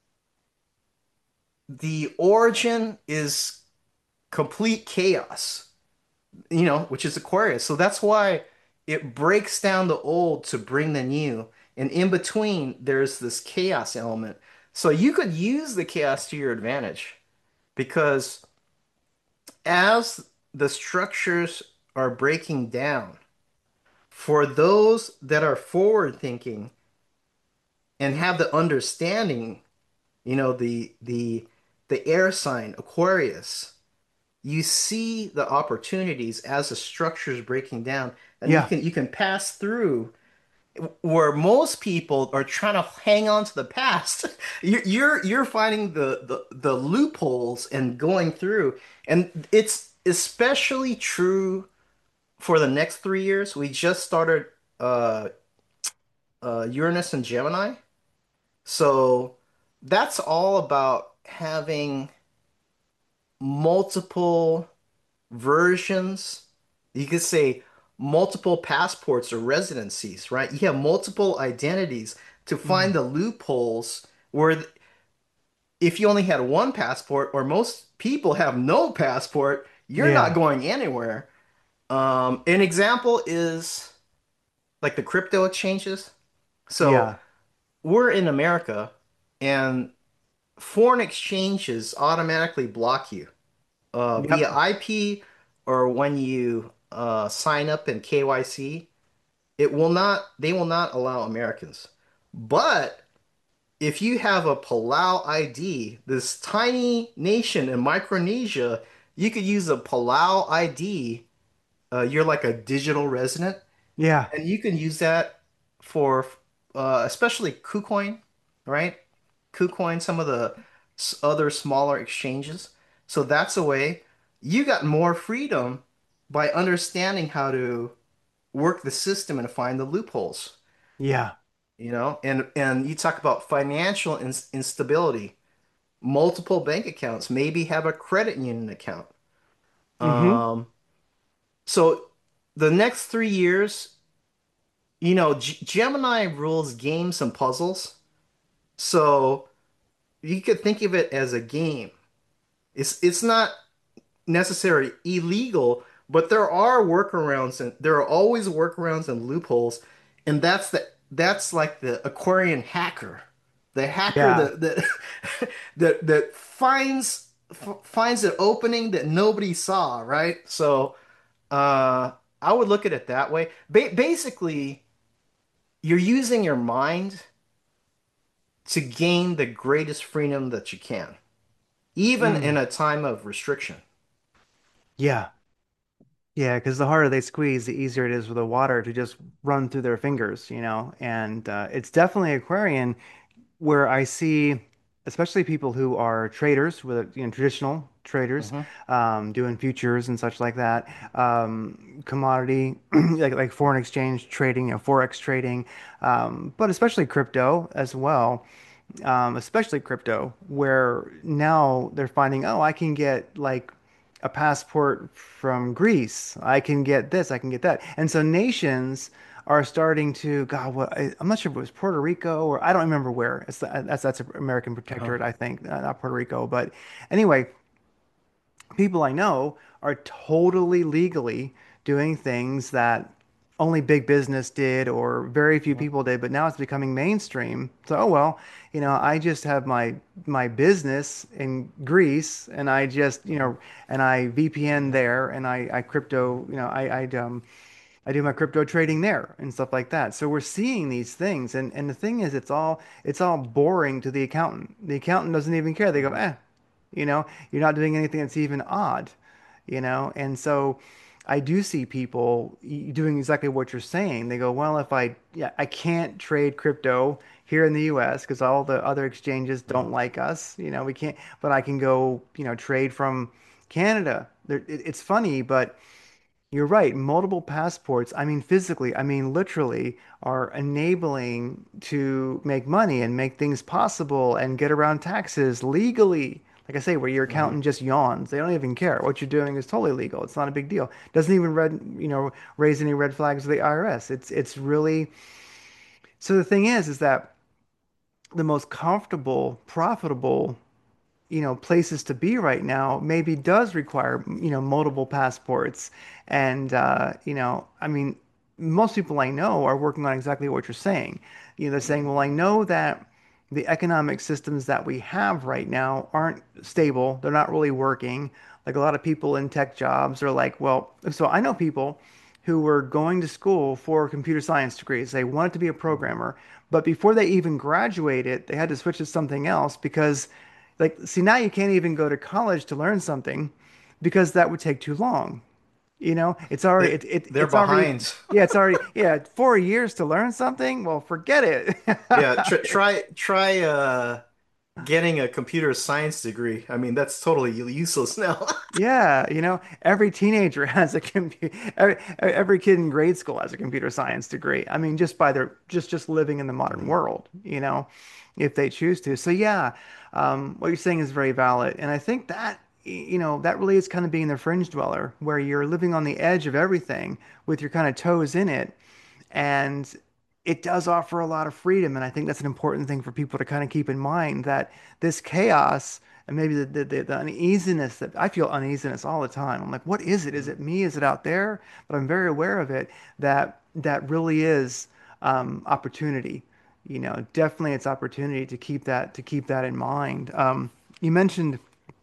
the origin is complete chaos, you know, which is Aquarius. So that's why it breaks down the old to bring the new. And in between, there's this chaos element. So you could use the chaos to your advantage because as the structures are breaking down, for those that are forward thinking and have the understanding, you know, the the the air sign Aquarius, you see the opportunities as the structure is breaking down, and you Yeah, can you can pass through where most people are trying to hang on to the past. You're you're you're finding the, the the loopholes and going through, and it's especially true for the next three years. We just started uh, uh, Uranus and Gemini, so that's all about having multiple versions. You could say multiple passports or residencies, right? You have multiple identities to find mm, the loopholes where if you only had one passport, or most people have no passport, you're not yeah, going anywhere. Um, an example is like the crypto exchanges. So yeah, we're in America and foreign exchanges automatically block you uh, via yep, I P or when you uh, sign up in K Y C. It will not, they will not allow Americans. But if you have a Palau I D, this tiny nation in Micronesia, you could use a Palau I D. Uh, you're like a digital resident, yeah, and you can use that for uh, especially KuCoin, right? KuCoin, some of the s- other smaller exchanges. So that's a way you got more freedom by understanding how to work the system and find the loopholes, yeah. you know? And and you talk about financial ins instability, multiple bank accounts, maybe have a credit union account. Mm-hmm. Um, so the next three years, you know, G Gemini rules games and puzzles. So you could think of it as a game. It's it's not necessarily illegal, but there are workarounds and there are always workarounds and loopholes, and that's the that's like the Aquarian hacker, the hacker Yeah. that that that, that finds f finds an opening that nobody saw, right? So uh, I would look at it that way. Ba basically, you're using your mind to gain the greatest freedom that you can, even in Mm. a time of restriction. Yeah. Yeah, because the harder they squeeze, the easier it is for the water to just run through their fingers, you know. And uh, it's definitely Aquarian where I see, especially people who are traders, with you know traditional traders, Hmm. um, doing futures and such like that, um, commodity like like foreign exchange trading, you know, forex trading, um, but especially crypto as well. Um, especially crypto, where now they're finding, oh, I can get like a passport from Greece. I can get this, I can get that. And so nations are starting to, God, what I, I'm not sure if it was Puerto Rico or I don't remember where. It's the, that's that's an American Uh-huh. protectorate, I think, uh, not Puerto Rico. But anyway, people I know are totally legally doing things that only big business did or very few people did, but now it's becoming mainstream. So, oh well, you know, I just have my my business in Greece and I just, you know, and I V P N there and I I crypto, you know, I I um I do my crypto trading there and stuff like that. So we're seeing these things and and the thing is it's all it's all boring to the accountant. The accountant doesn't even care. They go, Mhm. "Eh, you know, you're not doing anything that's even odd, you know?" And so I do see people y- doing exactly what you're saying. They go, well, if I, yeah, I can't trade crypto here in the U S because all the other exchanges don't Mhm. like us, you know, we can't, but I can go, you know, trade from Canada. There, it, it's funny, but you're right. Multiple passports, I mean, physically, I mean, literally, are enabling to make money and make things possible and get around taxes legally. Like I say, where your Mhm. accountant just yawns. They don't even care. What you're doing is totally legal. It's not a big deal. Doesn't even red, you know, raise any red flags with the I R S. It's it's really so the thing is, is that the most comfortable, profitable you know, places to be right now maybe does require, you know, multiple passports. And, uh, you know, I mean, most people I know are working on exactly what you're saying. You know, they're saying, well, I know that the economic systems that we have right now aren't stable. They're not really working. Like a lot of people in tech jobs are like, well, so I know people who were going to school for computer science degrees. They wanted to be a programmer, but before they even graduated, they had to switch to something else because, like, see, now you can't even go to college to learn something because that would take too long. You know, it's already They it, it they're it's already behind. yeah, it's already yeah, four years to learn something. Well, forget it. Yeah, tr try try uh getting a computer science degree. I mean, that's totally useless now. Yeah, you know, every teenager has a computer. Every, every kid in grade school has a computer science degree. I mean, just by their just just living in the modern Mhm. world, you know, if they choose to. So yeah, um, what you're saying is very valid, and I think that y- you know that really is kind of being the fringe dweller, where you're living on the edge of everything with your kind of toes in it, and it does offer a lot of freedom. And I think that's an important thing for people to kind of keep in mind that this chaos and maybe the, the, the, the uneasiness that I feel uneasiness all the time. I'm like, what is it? Is Mhm. it me? Is it out there? But I'm very aware of it that that really is um, opportunity. You know, definitely it's opportunity to keep that to keep that in mind. Um, you mentioned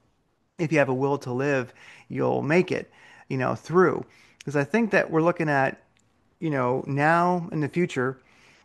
if you have a will to live, you'll make it, you know, through. Because I think that we're looking at, you know, now in the future,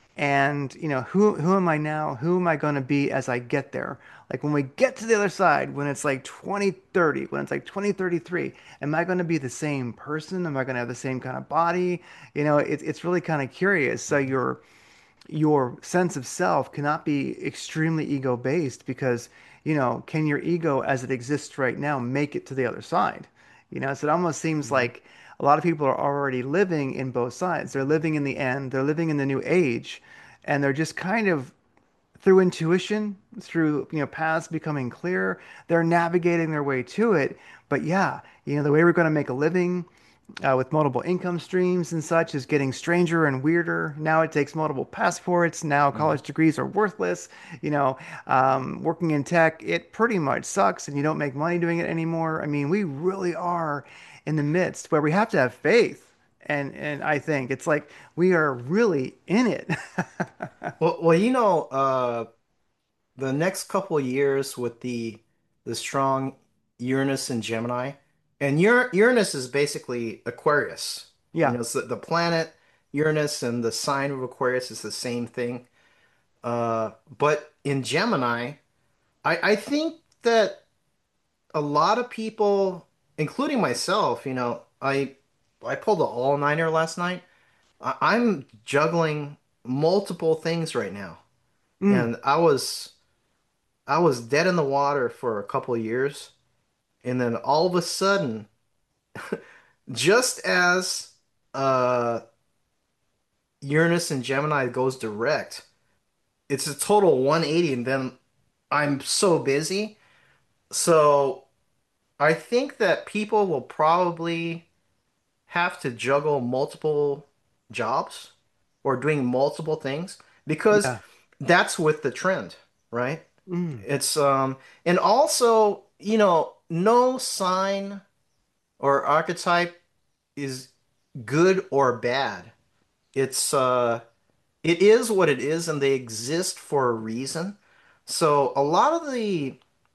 and you know, who who am I now? Who am I going to be as I get there? Like when we get to the other side, when it's like twenty thirty, when it's like twenty thirty-three, am I going to be the same person? Am I going to have the same kind of body? You know, it's it's really kind of curious. So Mhm. your your sense of self cannot be extremely ego based because, you know, can your ego as it exists right now make it to the other side? You know, so it almost seems Mhm. like a lot of people are already living in both sides. They're living in the end, they're living in the new age, and they're just kind of through intuition, through, you know, paths becoming clear, they're navigating their way to it. But yeah, you know, the way we're going to make a living, uh, with multiple income streams and such is getting stranger and weirder. Now it takes multiple passports. Now Mhm. college degrees are worthless. You know, um, working in tech, it pretty much sucks and you don't make money doing it anymore. I mean, we really are in the midst where we have to have faith. And, and I think it's like we are really in it. Well, well, you know, uh, the next couple of years with the the strong Uranus and Gemini, and Ur Uranus is basically Aquarius. You Yeah. know, it's the, the planet Uranus and the sign of Aquarius is the same thing. Uh, but in Gemini, I, I think that a lot of people, including myself, you know, I I pulled a all-nighter last night. I, I'm juggling multiple things right now, Mm. and I was I was dead in the water for a couple of years, and then all of a sudden, just as uh Uranus and Gemini goes direct, it's a total one eighty, and then I'm so busy. So I think that people will probably have to juggle multiple jobs or doing multiple things because Yeah. that's with the trend, right? Mm. It's um and also, you know, no sign or archetype is good or bad. It's uh it is what it is and they exist for a reason. So a lot of the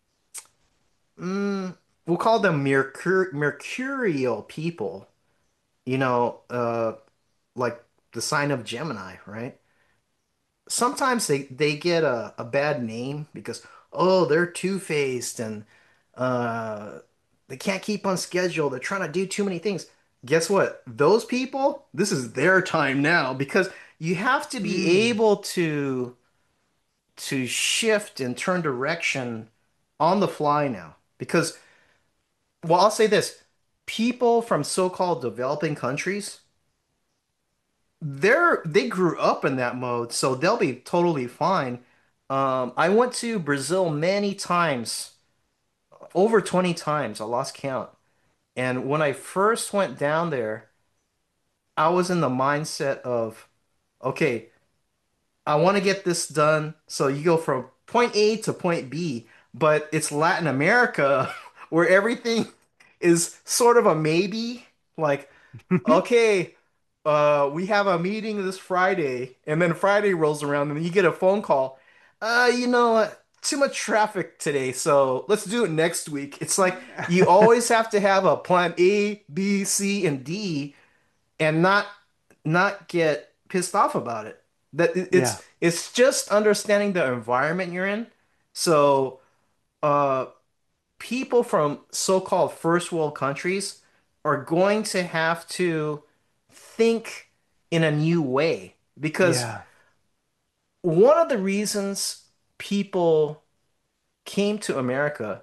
mm, we'll call them mercur mercurial people, you know, uh like the sign of Gemini, right? Sometimes they they get a, a bad name because oh they're two-faced and uh they can't keep on schedule. They're trying to do too many things. Guess what? Those people, this is their time now because you have to be Mm. able to to shift and turn direction on the fly now. Because well, I'll say this, people from so-called developing countries they're they grew up in that mode, so they'll be totally fine. Um, I went to Brazil many times, over twenty times, I lost count. And when I first went down there, I was in the mindset of, okay, I want to get this done. So you go from point A to point B, but it's Latin America where everything is sort of a maybe. Like, okay, uh, we have a meeting this Friday, and then Friday rolls around, and then you get a phone call. uh, you know what? Too much traffic today, so let's do it next week. It's like you always have to have a plan A, B, C, and D, and not not get pissed off about it. That it- Yeah. it's it's just understanding the environment you're in. So, uh, people from so-called first world countries are going to have to think in a new way because Yeah. one of the reasons people came to America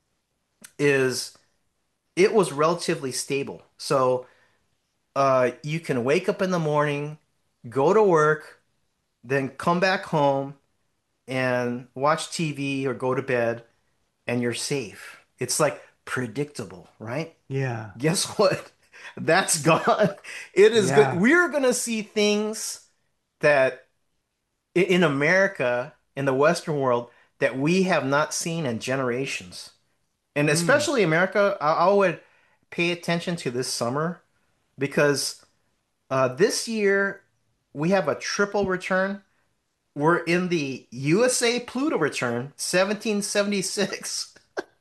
is it was relatively stable. So, uh, you can wake up in the morning, go to work, then come back home and watch T V or go to bed, and you're safe. It's like predictable, right? Yeah. Guess what? That's gone. It is good. Yeah. We're gonna see things that i- in America, in the Western world, that we have not seen in generations. And Mm. especially America, I, I would pay attention to this summer because uh, this year we have a triple return. We're in the U S A Pluto return, seventeen seventy-six,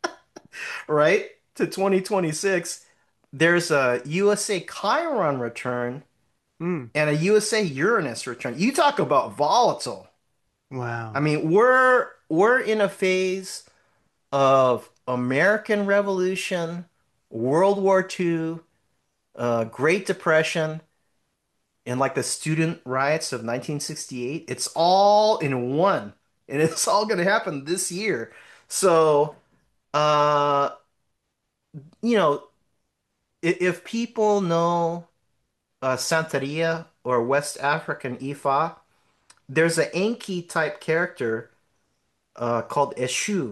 right? To twenty twenty-six. There's a U S A Chiron return Mm. and a U S A Uranus return. You talk about volatile. I Wow. mean, we're we're in a phase of American Revolution, World War Two, uh, Great Depression, and like the student riots of nineteen sixty-eight. It's all in one, and it's all going to happen this year. So, uh, you know, if, if people know uh, Santeria or West African Ifa, there's an Enki type character uh, called Eshu,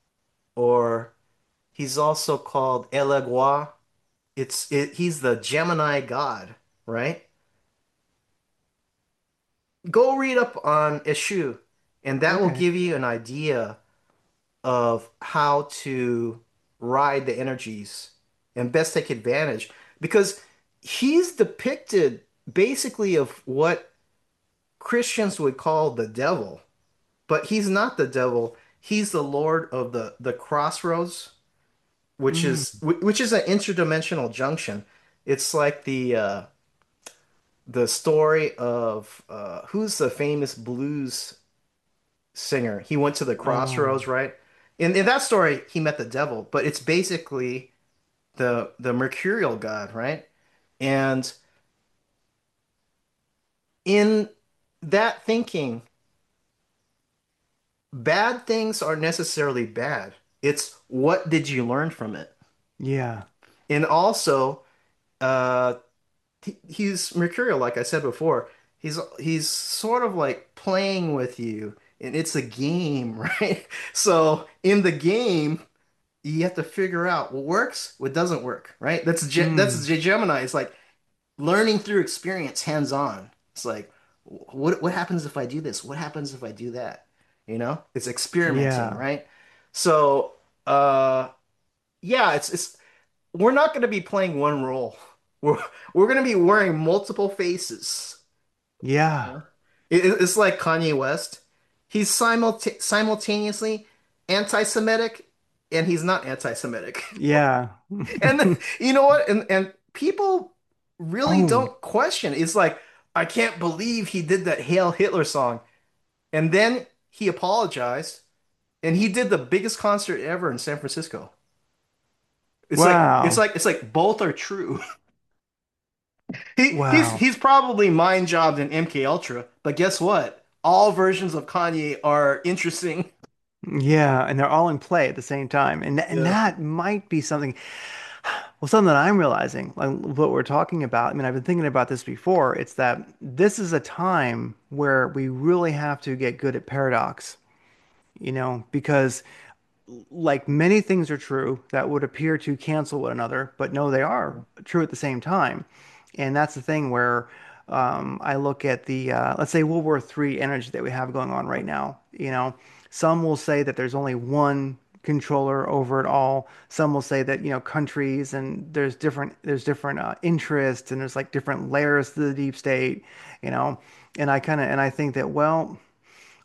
or he's also called Elegua. It's it, he's the Gemini god, right? Go read up on Eshu, and that will Okay. give you an idea of how to ride the energies and best take advantage because he's depicted basically of what Christians would call the devil, but he's not the devil. He's the Lord of the the crossroads, which Mm. is which is an interdimensional junction. It's like the uh, the story of uh, who's the famous blues singer. He went to the Oh. crossroads, right? In in that story, he met the devil, but it's basically the the mercurial god, right? And in that thinking, bad things aren't necessarily bad. It's what did you learn from it? Yeah. And also, uh, he- he's mercurial, like I said before. He's he's sort of like playing with you, and it's a game, right? So in the game, you have to figure out what works, what doesn't work, right? That's Ge that's Mm. Ge- Gemini. It's like learning through experience, hands on. It's like, what what happens if I do this? What happens if I do that? You know, it's experimenting, Yeah. right? So, uh, yeah, it's it's we're not going to be playing one role. We're we're going to be wearing multiple faces. Yeah. It, it's like Kanye West. He's simulta simultaneously anti-Semitic and he's not anti-Semitic. Yeah. And you know what? And and people really Oh. don't question. It's like, I can't believe he did that Hail Hitler song. And then he apologized and he did the biggest concert ever in San Francisco. It's like it's Wow. like it's like both are true. He he's Wow. he's probably mind jobbed in M K Ultra, but guess what? All versions of Kanye are interesting. Yeah, and they're all in play at the same time. And th- and Yeah. that might be something, well, something that I'm realizing, like what we're talking about. I mean, I've been thinking about this before. It's that this is a time where we really have to get good at paradox, you know, because like many things are true that would appear to cancel one another, but no, they are true at the same time. And that's the thing where um, I look at the, uh, let's say World War Three energy that we have going on right now. You know, some will say that there's only one controller over it all. Some will say that, you know, countries and there's different, there's different uh, interests and there's like different layers to the deep state, you know. And I kind of, and I think that, well,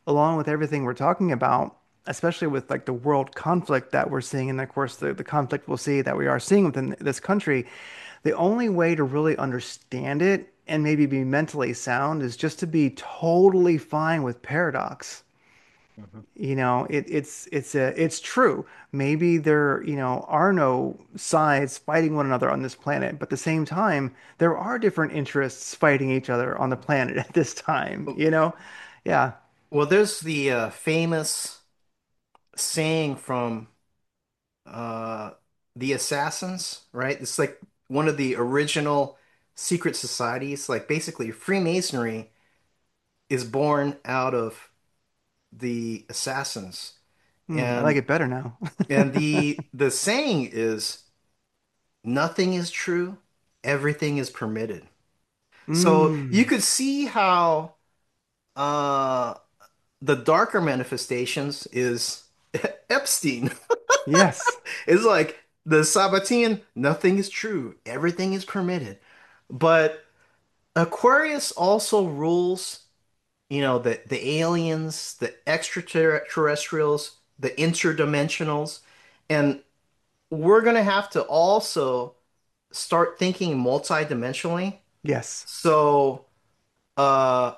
along with everything we're talking about, especially with like the world conflict that we're seeing, and of course the, the conflict we'll see that we are seeing within this country, the only way to really understand it and maybe be mentally sound is just to be totally fine with paradox. Mhm. You know, it, it's it's a it's true. Maybe there, you know, are no sides fighting one another on this planet, but at the same time, there are different interests fighting each other on the planet at this time, you know? Yeah. Well, there's the uh, famous saying from uh, the Assassins, right? It's like one of the original secret societies. Like basically, Freemasonry is born out of the Assassins, Hmm, I like and it better now. and the the saying is nothing is true, everything is permitted. So you Mm, could see how uh, the darker manifestations is Epstein. yes. It's like the Sabbatean, nothing is true, everything is permitted. But Aquarius also rules, you know, the the aliens, the extraterrestrials, the interdimensionals, and we're gonna have to also start thinking multidimensionally. Yes. So, uh,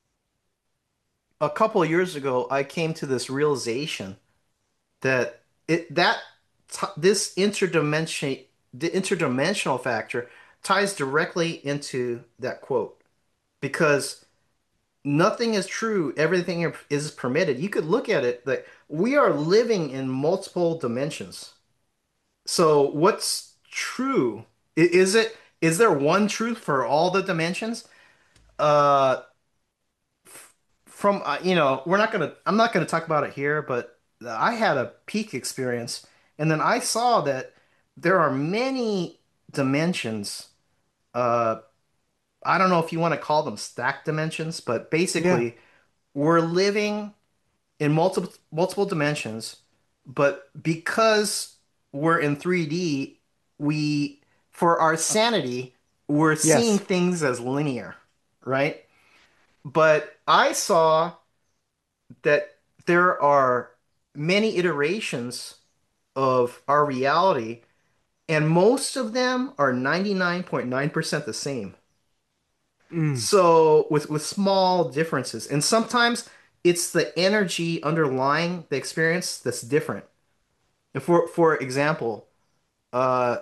a couple of years ago, I came to this realization that it that t this interdimension the interdimensional factor ties directly into that quote because nothing is true, everything is permitted. You could look at it that we are living in multiple dimensions. So what's true? I- Is it is there one truth for all the dimensions? Uh, from uh, you know, we're not gonna I'm not gonna talk about it here, but I had a peak experience, and then I saw that there are many dimensions. Uh, I don't know if you want to call them stacked dimensions, but Yeah. basically, we're living in multiple multiple dimensions, but because we're in three D, we for our sanity, we're seeing Yes. things as linear, right? But I saw that there are many iterations of our reality, and most of them are ninety-nine point nine percent the same. Mm, So with with small differences, and sometimes it's the energy underlying the experience that's different. And for for example, uh,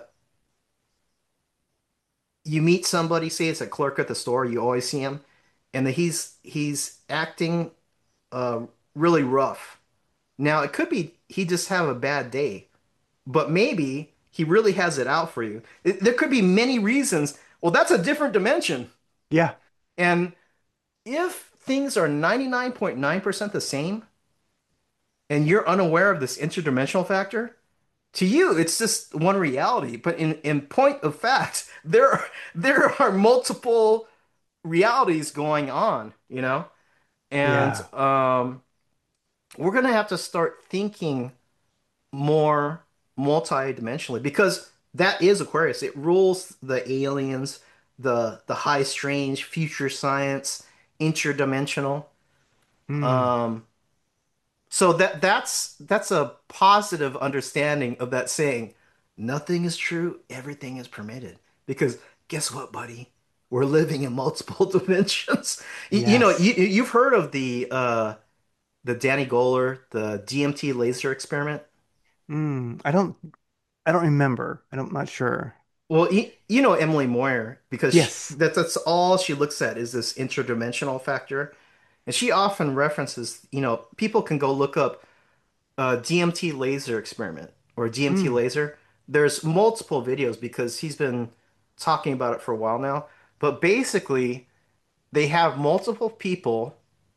you meet somebody, say it's a clerk at the store, you always see him, and that he's he's acting uh, really rough. Now it could be he just have a bad day, but maybe he really has it out for you. It, there could be many reasons. Well, that's a different dimension. yeah. And if things are ninety-nine point nine percent the same and you're unaware of this interdimensional factor, to you it's just one reality. But in, in point of fact, there are, there are multiple realities going on, you know? And Yeah. um, we're going to have to start thinking more multi-dimensionally because that is Aquarius. It rules the aliens, the the high strange future science, interdimensional. Mm, Um, so that that's that's a positive understanding of that saying, nothing is true, everything is permitted. Because guess what, buddy? We're living in multiple dimensions. You, you know, you yes. you've heard of the uh the Danny Goler, the D M T laser experiment? Mm, I don't I don't remember. I don't, I'm not sure. Well, you, you know Emily Moyer because she, Yes. that, that's all she looks at is this interdimensional factor. And she often references, you know, people can go look up uh, D M T laser experiment or D M T Mm, laser. There's multiple videos because he's been talking about it for a while now. But basically, they have multiple people.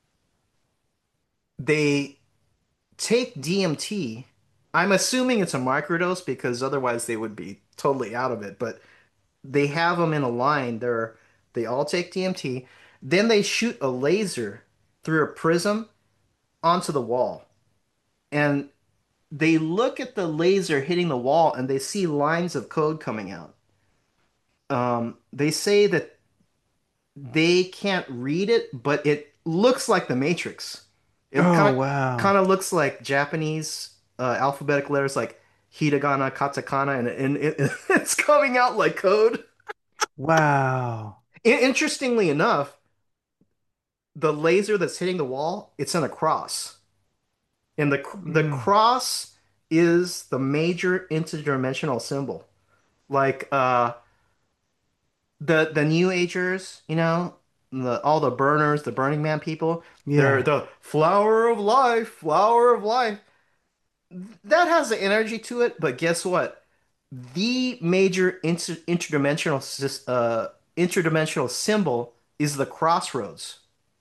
They take D M T. I'm assuming it's a microdose because otherwise they would be totally out of it. But they have them in a line. They're they all take D M T. Then they shoot a laser through a prism onto the wall. And they look at the laser hitting the wall and they see lines of code coming out. Um, they say that they can't read it, but it looks like the Matrix. It Oh, kind of wow. kind of looks like Japanese uh, alphabetic letters like hiragana, katakana, and, and it, it's coming out like code. Wow. I- interestingly enough, the laser that's hitting the wall, it's in a cross. And the the Mm. cross is the major interdimensional symbol. Like uh the the New Agers, you know, the all the burners, the Burning Man people, they're Yeah. the flower of life, flower of life. That has the energy to it, but guess what? The major inter interdimensional sys- uh interdimensional symbol is the crossroads.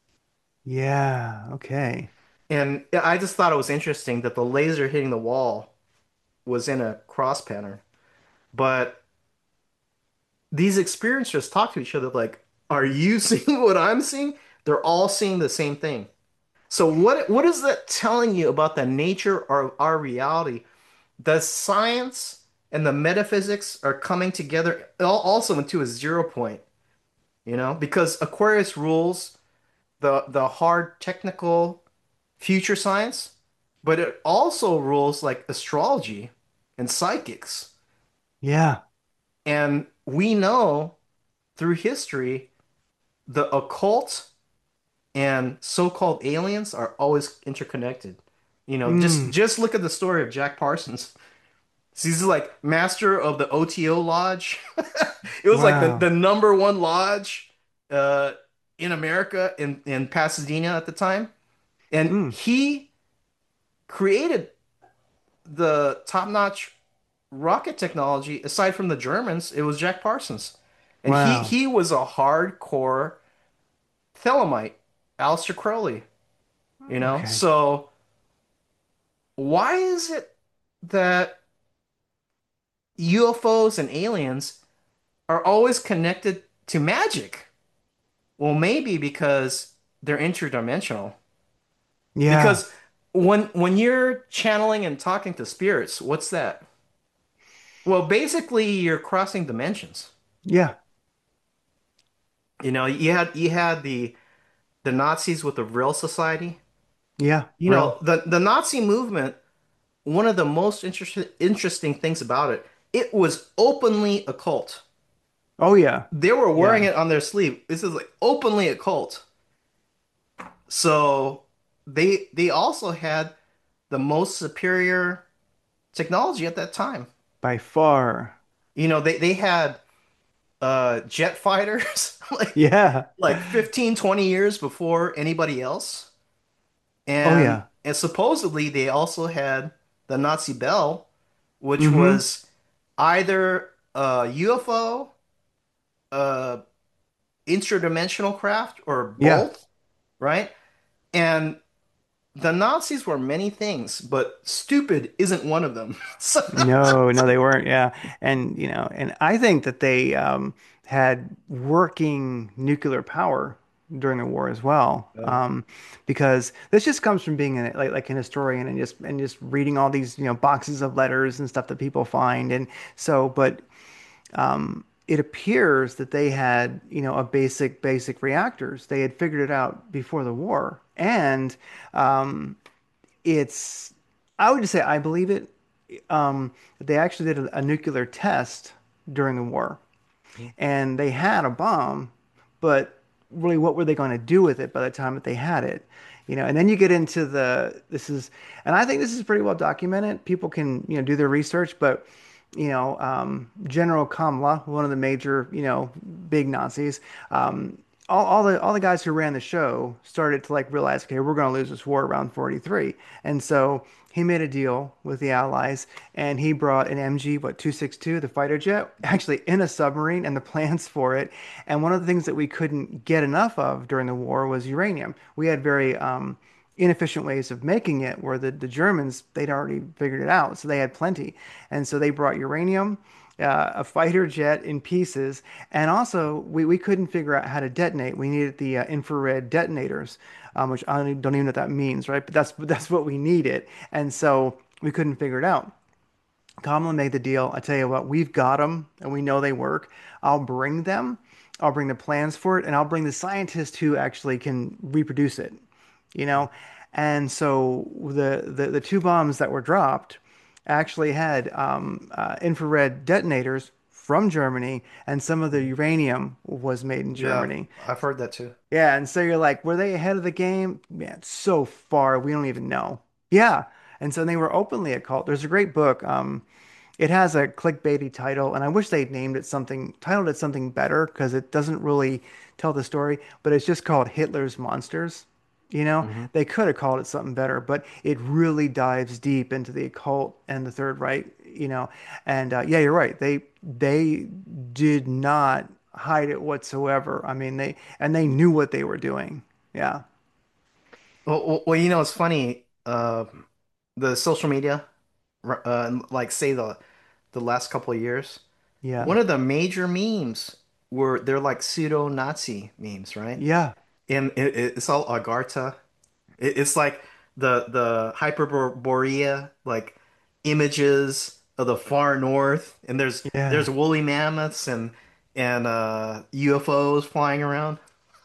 Yeah. Okay. And I just thought it was interesting that the laser hitting the wall was in a cross pattern. But these experiencers talk to each other like, are you seeing what I'm seeing? They're all seeing the same thing. So what what is that telling you about the nature of our reality? The science and the metaphysics are coming together also into a zero point, you know, because Aquarius rules the the hard technical future science, but it also rules like astrology and psychics. Yeah. And we know through history the occult and so-called aliens are always interconnected. You know, just Mm. just look at the story of Jack Parsons. He's like master of the O T O Lodge. It was like the, the Wow. number one lodge uh, in America in, in Pasadena at the time. And Mm. he created the top-notch rocket technology aside from the Germans. It was Jack Parsons. And he Wow. he was a hardcore Thelemite, Aleister Crowley, you know? Okay. So why is it that U F Os and aliens are always connected to magic? Well, maybe because they're interdimensional. Yeah. Because when when you're channeling and talking to spirits, what's that? Well, basically you're crossing dimensions. Yeah. You know, you had you had the the Nazis with the Vril Society. Yeah. You know, Real. the the Nazi movement, one of the most interest, interesting things about it, it was openly occult. Oh, yeah. They were wearing Yeah. it on their sleeve. This is like openly occult. So they they also had the most superior technology at that time. By far. You know, they they had uh jet fighters like Yeah. like fifteen twenty years before anybody else. Oh, And yeah. and supposedly they also had the Nazi Bell, which Mm-hmm. was either a U F O, a interdimensional craft, or Yeah. both, right? And the Nazis were many things, but stupid isn't one of them. So, No, no, they weren't. Yeah. And, you know, and I think that they um, had working nuclear power during the war as well. uh, Um, because this just comes from being an, like, like an historian and just, and just reading all these, you know, boxes of letters and stuff that people find. And so, but um, it appears that they had, you know, a basic, basic reactors. They had figured it out before the war. And um, it's, I would just say I believe it. Um, they actually did a, a nuclear test during the war, and they had a bomb, but really, what were they going to do with it by the time that they had it? You know, and then you get into the this is, and I think this is pretty well documented. People can, you know, do their research, but you know, um, General Kamla, one of the major, you know, big Nazis, um, all, all the all the guys who ran the show started to like realize, okay, we're going to lose this war around forty-three, and so he made a deal with the Allies, and he brought an M G, what, two sixty-two, the fighter jet, actually in a submarine, and the plans for it. And one of the things that we couldn't get enough of during the war was uranium. We had very um, inefficient ways of making it where the, the Germans, they'd already figured it out. So they had plenty. And so they brought uranium, uh, a fighter jet in pieces. And also, we, we couldn't figure out how to detonate. We needed the uh, infrared detonators, um, which I don't don't even know what that means, right? But that's, that's what we needed. And so we couldn't figure it out. Kamala made the deal. I tell you what, we've got them and we know they work. I'll bring them. I'll bring the plans for it, and I'll bring the scientists who actually can reproduce it, you know? And so the, the, the two bombs that were dropped actually had um, uh, infrared detonators from Germany, and some of the Mhm. uranium was made in Yeah, Germany. I've heard that too. Yeah, and so you're like, were they ahead of the game? Man, so far, we don't even know. Yeah. And so they were openly a cult. There's a great book. Um, it has a clickbaity title, and I wish they'd named it something, titled it something better because it doesn't really tell the story, but it's just called Hitler's Monsters. You know, Hmm. they could have called it something better, but it really dives deep into the occult and the Third Reich, you know. And uh, yeah, you're right. They they did not hide it whatsoever. I mean, they and they knew what they were doing. Yeah. Well, well, well, you know, it's funny. Uh, the social media, uh, like say the the last couple of years, Yeah. one of the major memes were they're like pseudo-Nazi memes, right? Yeah. And it, it's all Agartha. It, it's like the the Hyperborea, like images of the far north, and there's there's Yeah. woolly mammoths and and uh, U F Os flying around.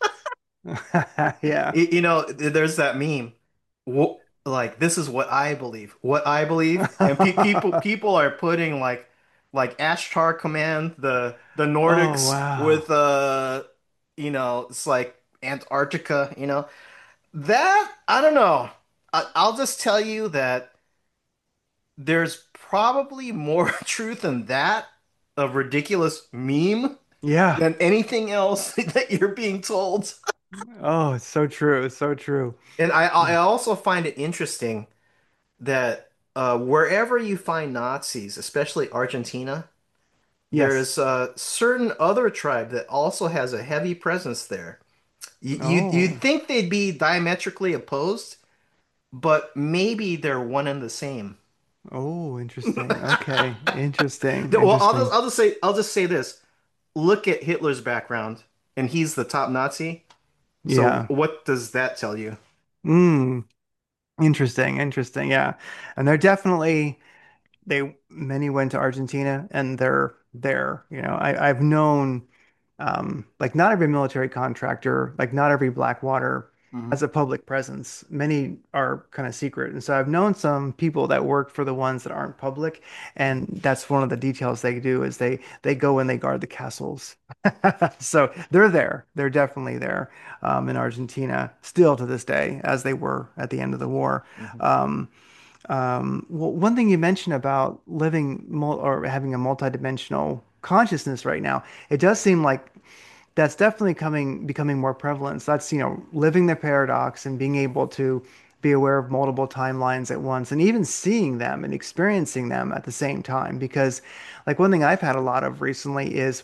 Yeah. You, you know, there's that meme. Wh- Like this is what I believe. What I believe, and pe people people are putting like like Ashtar Command, the the Oh, Nordics wow. with uh you know, it's like Antarctica, you know. That I don't know. I, I'll just tell you that there's probably more truth in that a ridiculous meme Yeah. than anything else that you're being told. Oh, it's so true. It's so true. And I I also find it interesting that uh, wherever you find Nazis, especially Argentina, Yes. there's a certain other tribe that also has a heavy presence there. You, you, you'd Oh. think they'd be diametrically opposed, but maybe they're one and the same. Oh, interesting. Okay. Interesting. Well, I'll just, Interesting. I'll just say, I'll just say this. Look at Hitler's background, and he's the top Nazi. So Yeah. what does that tell you? Mm. Interesting. Interesting. Yeah. And they're definitely they many went to Argentina and they're there. You know, I, I've known um, like not every military contractor, like not every Blackwater Mhm. has a public presence. Many are kind of secret. And so I've known some people that work for the ones that aren't public, and that's one of the details they do is they they go and they guard the castles. So they're there. They're definitely there um, in Argentina still to this day, as they were at the end of the war. Mhm. Um, um, well, one thing you mentioned about living mul or having a multidimensional consciousness right now, it does seem like that's definitely coming, becoming more prevalent. So that's, you know, living the paradox and being able to be aware of multiple timelines at once and even seeing them and experiencing them at the same time. Because, like, one thing I've had a lot of recently is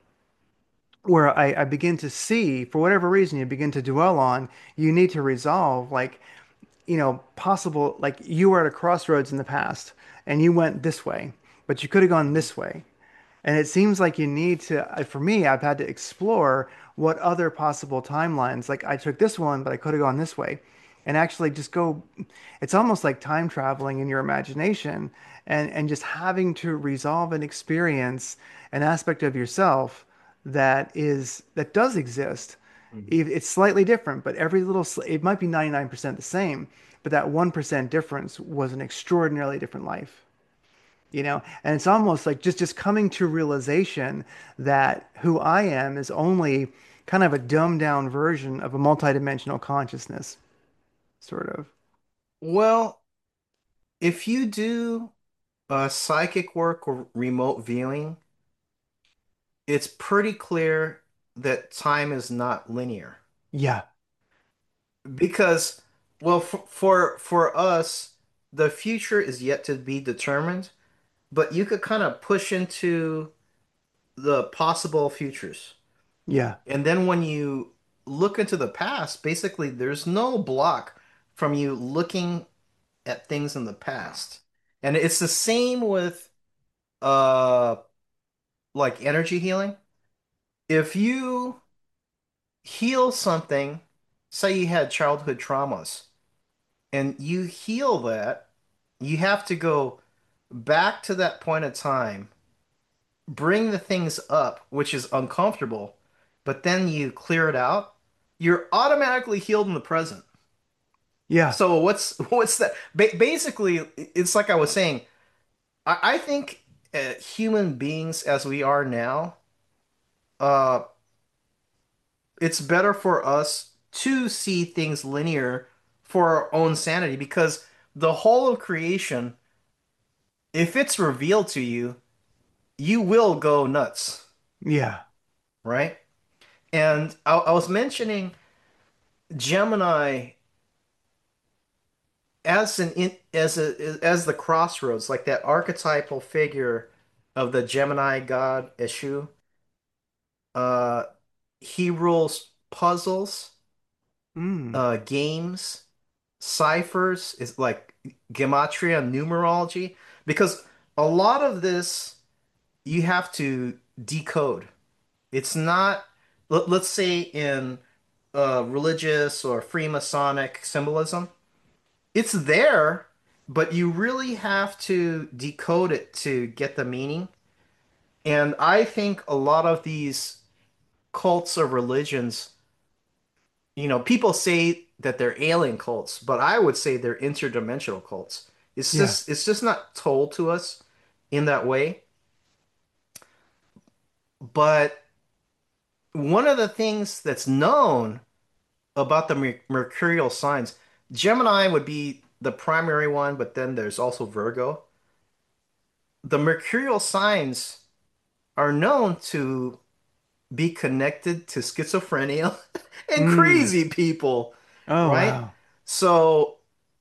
where I, I begin to see, for whatever reason, you begin to dwell on, you need to resolve, like, you know, possible, like you were at a crossroads in the past and you went this way, but you could have gone this way. And it seems like you need to, uh, for me, I've had to explore what other possible timelines, like I took this one, but I could have gone this way. And actually just go, it's almost like time traveling in your imagination and, and just having to resolve and experience an aspect of yourself that is, that does exist. Mhm. If- It's slightly different, but every little, sl- it might be ninety-nine percent the same, but that one percent difference was an extraordinarily different life, you know. And it's almost like just just coming to realization that who I am is only kind of a dumbed down version of a multidimensional consciousness, sort of. Well, if you do uh, psychic work or remote viewing, it's pretty clear that time is not linear Yeah, because, well, for for, for us, the future is yet to be determined, but you could kind of push into the possible futures. yeah, And then when you look into the past, basically there's no block from you looking at things in the past. And it's the same with uh like energy healing. If you heal something, say you had childhood traumas, and you heal that, you have to go back to that point of time, bring the things up, which is uncomfortable, but then you clear it out, you're automatically healed in the present. Yeah. So what's what's that? Ba basically, it's like I was saying. I, I think uh, human beings as we are now, uh, it's better for us to see things linear for our own sanity because the whole of creation, if it's revealed to you, you will go nuts, Yeah. right? And I, I was mentioning Gemini as an in, as a as the crossroads, like that archetypal figure of the Gemini god Eshu. Uh, he rules puzzles, Mm. uh, games, ciphers, is like gematria, numerology, because a lot of this you have to decode. It's not, let, let's say in uh, religious or Freemasonic symbolism, it's there, but you really have to decode it to get the meaning. And I think a lot of these cults or religions, you know, people say that they're alien cults, but I would say they're interdimensional cults. It's Yeah. just it's just not told to us in that way. But one of the things that's known about the mer mercurial signs, Gemini would be the primary one, but then there's also Virgo. The mercurial signs are known to be connected to schizophrenia and Mm. crazy people, Oh, right? wow. So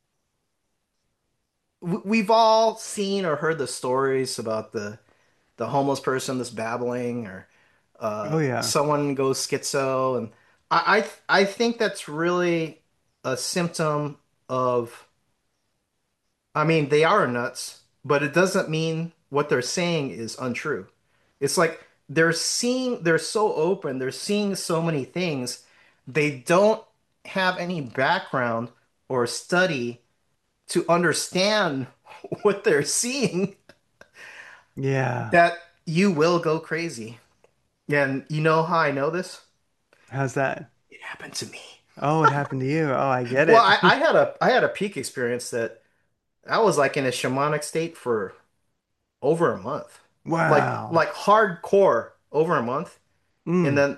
w- we've all seen or heard the stories about the the homeless person that's babbling, or uh, Oh, yeah. someone goes schizo, and I, I I think that's really a symptom of. I mean, they are nuts, but it doesn't mean what they're saying is untrue. It's like they're seeing, they're so open, they're seeing so many things. They don't have any background or study to understand what they're seeing, Yeah. that you will go crazy. And you know how I know this? How's that? It happened to me. Oh, it happened to you. Oh, I get Well, it. I, I had a I had a peak experience that I was like in a shamanic state for over a month. Like Wow. like hardcore over a month. And Mm. then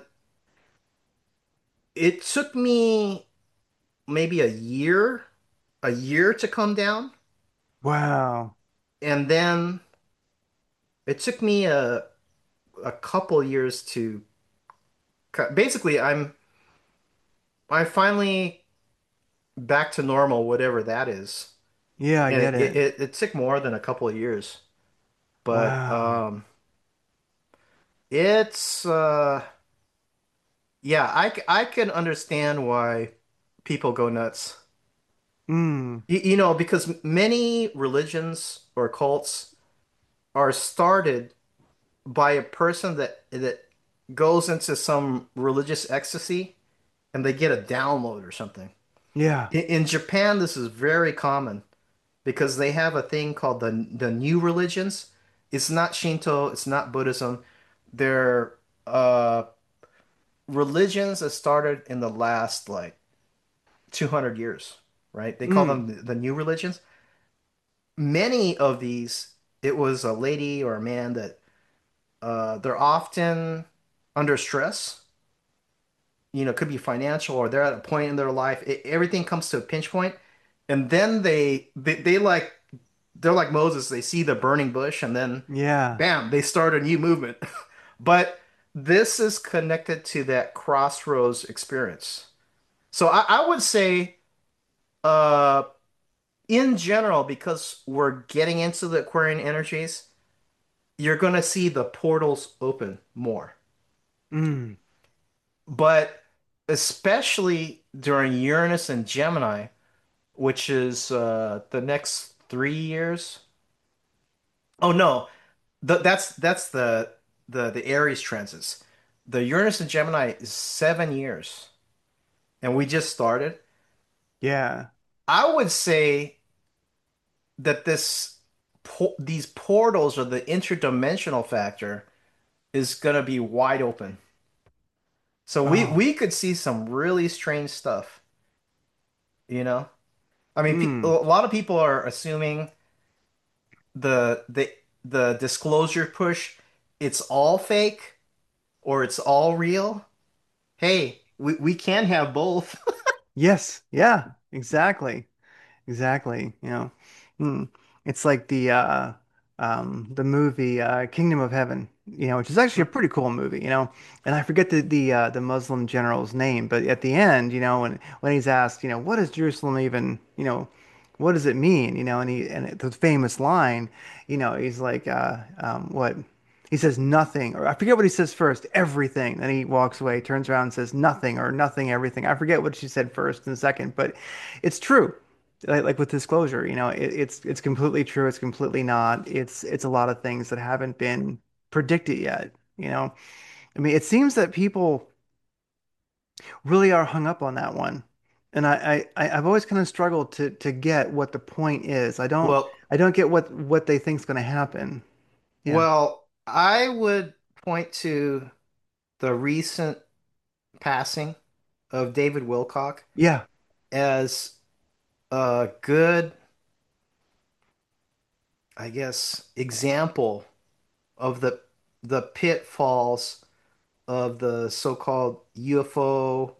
it took me maybe a year, a year to come down. Wow. And then it took me a a couple years to basically I'm I finally back to normal, whatever that is. Yeah, I And get it, it. it, it took more than a couple of years. But Wow. um it's uh yeah, I, c- I can understand why people go nuts. Mm. You, you know, because many religions or cults are started by a person that that goes into some religious ecstasy and they get a download or something. Yeah. In, in Japan, this is very common because they have a thing called the the new religions. It's not Shinto, it's not Buddhism. They're uh religions that started in the last like two hundred years, right? They call Mm. them the, the new religions. Many of these, it was a lady or a man that uh, they're often under stress. You know, it could be financial, or they're at a point in their life, it, everything comes to a pinch point, and then they, they they like they're like Moses. They see the burning bush, and then Yeah. bam, they start a new movement. But this is connected to that crossroads experience. So I, I would say, uh, in general, because we're getting into the Aquarian energies, you're going to see the portals open more. Mm. But especially during Uranus and Gemini, which is uh, the next three years. Oh no, th that's that's the the the Aries transits. The Uranus and Gemini is seven years, and we just started. Yeah. I would say that this po these portals or the interdimensional factor is going to be wide open. So we Oh. we could see some really strange stuff, you know? I mean, pe a Hmm. lot of people are assuming the the the disclosure push, it's all fake or it's all real. Hey, we, we can have both. Yes. Yeah. Exactly. Exactly. You know, Hmm. It's like the uh, um, the movie uh, Kingdom of Heaven. You know, which is actually a pretty cool movie. You know, and I forget the the uh, the Muslim general's name, but at the end, you know, when when he's asked, you know, what does Jerusalem even, you know, what does it mean? You know, and he and the famous line, you know, he's like, uh, um, what? He says nothing, or I forget what he says first, everything. Then he walks away, turns around and says nothing or nothing, everything. I forget what she said first and second, but it's true. Like, like with disclosure, you know, it, it's it's completely true. It's completely not. It's it's a lot of things that haven't been predicted yet. You know, I mean, it seems that people really are hung up on that one, and I, I I've always kind of struggled to to get what the point is. I don't Well, I don't get what what they think's going to happen. Yeah, well, I would point to the recent passing of David Wilcock yeah, as a good, I guess, example of the the pitfalls of the so-called U F O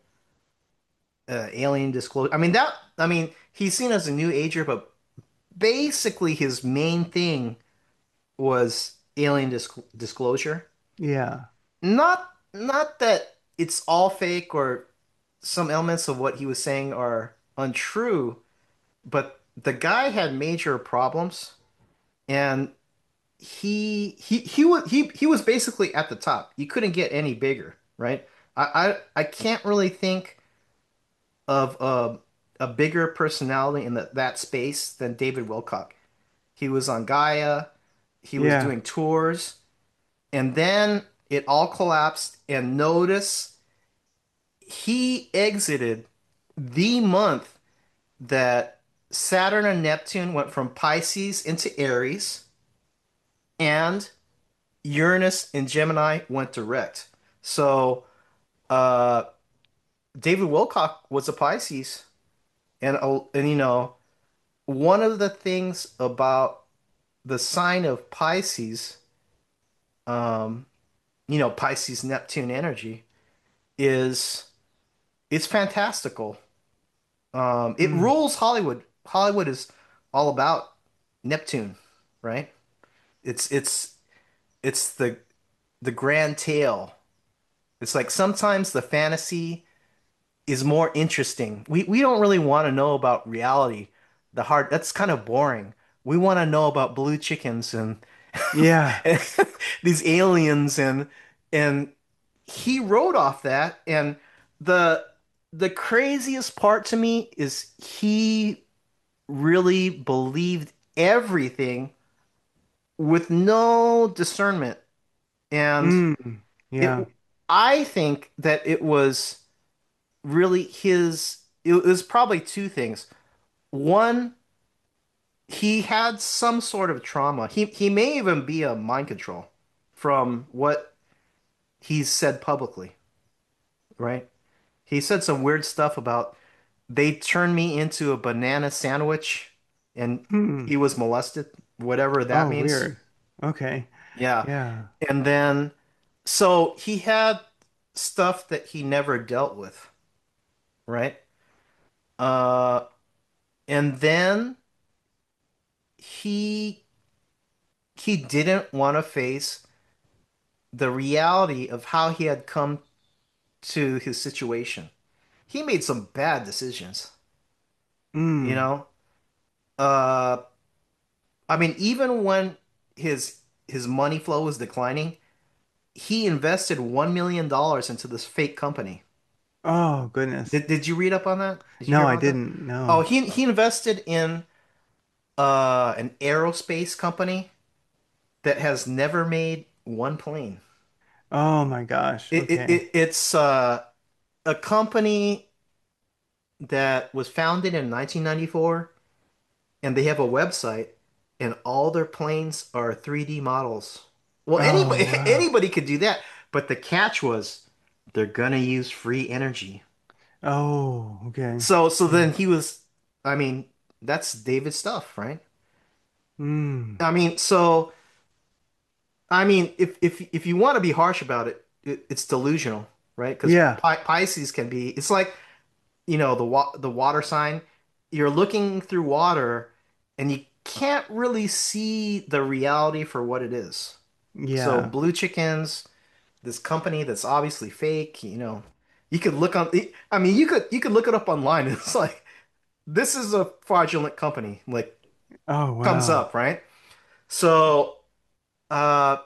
uh, alien disclosure. I mean that I mean he's seen as a new ager, but basically his main thing was alien disc disclosure. yeah, Not not that it's all fake or some elements of what he was saying are untrue, but the guy had major problems and he he he was he he was basically at the top. You couldn't get any bigger, right? I I, I can't really think of a a bigger personality in the, that space than David Wilcock. He was on Gaia, he was yeah. doing tours, and then it all collapsed. And notice he exited the month that Saturn and Neptune went from Pisces into Aries, and Uranus and Gemini went direct. So, uh, David Wilcock was a Pisces, and uh, and you know, one of the things about the sign of Pisces, um, you know, Pisces Neptune energy is it's fantastical. Um, it Mm. rules Hollywood. Hollywood is all about Neptune, right? It's it's it's the the grand tale. It's like sometimes the fantasy is more interesting. We we don't really want to know about reality. The hard that's kind of boring. We want to know about blue chickens and, Yeah. and these aliens and and he wrote off that and the the craziest part to me is he really believed everything with no discernment. And Mm. it, Yeah. I think that it was really his, it was probably two things. One, he had some sort of trauma. He, he may even be a mind control from what he's said publicly, right? He said some weird stuff about they turned me into a banana sandwich and Hmm. he was molested, whatever that Oh, means. weird. Okay. Yeah. Yeah. And then, so he had stuff that he never dealt with, right? Uh, and then he he didn't want to face the reality of how he had come to his situation. He made some bad decisions, you Mm. know? Uh, I mean, even when his his money flow was declining, he invested one million dollars into this fake company. Oh, goodness. Did did you read up on that? Did you No, hear I about that? didn't. Oh, No. he he invested in uh an aerospace company that has never made one plane. Oh my gosh. It, it, Okay. it it's uh, a company that was founded in nineteen ninety-four, and they have a website, and all their planes are three D models. Well, Oh, anybody wow. anybody could do that, but the catch was they're gonna use free energy. Oh, okay. So so Yeah. then he was, I mean. that's David stuff, right? Mm. I mean, so I mean, if if if you want to be harsh about it, it it's delusional, right? Because Yeah. Pi Pisces can be. It's like, you know, the wa the water sign. You're looking through water, and you can't really see the reality for what it is. So Yeah. Blue Chickens, this company that's obviously fake, you know, you could look on. I mean, you could you could look it up online. It's like this is a fraudulent company. Like Oh, comes wow. up, right? So uh,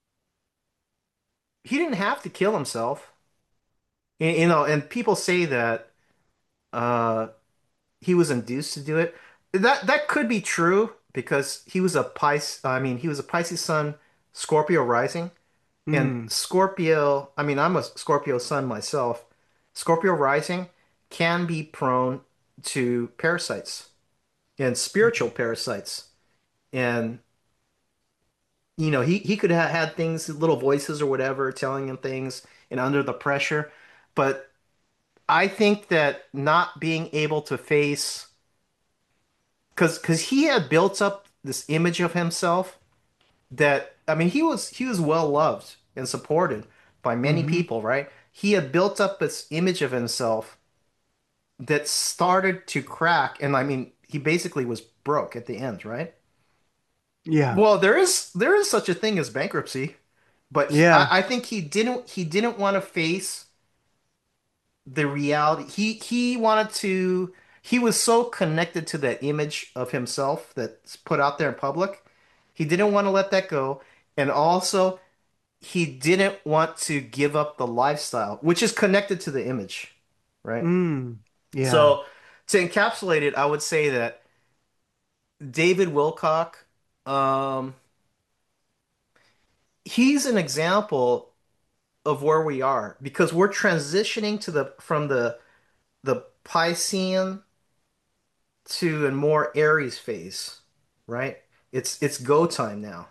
he didn't have to kill himself. You you know, and people say that uh, he was induced to do it. That that could be true because he was a Pisces. I mean, he was a Pisces sun, Scorpio rising, and Mm. Scorpio. I mean, I'm a Scorpio sun myself. Scorpio rising can be prone to parasites and spiritual parasites, and you know, he he could have had things, little voices or whatever, telling him things, and under the pressure, but I think that not being able to face, because because he had built up this image of himself that, I mean, he was he was well loved and supported by many Hmm. people, right? He had built up this image of himself that started to crack, and I mean, he basically was broke at the end, right? Yeah. Well, there is there is such a thing as bankruptcy, but he, Yeah. I, I think he didn't he didn't want to face the reality. He he wanted to. He was so connected to that image of himself that's put out there in public. He didn't want to let that go, and also he didn't want to give up the lifestyle, which is connected to the image, right? Mm. Yeah. So to encapsulate it, I would say that David Wilcock, um, he's an example of where we are because we're transitioning to the from the the Piscean to a more Aries phase, right? It's it's go time now.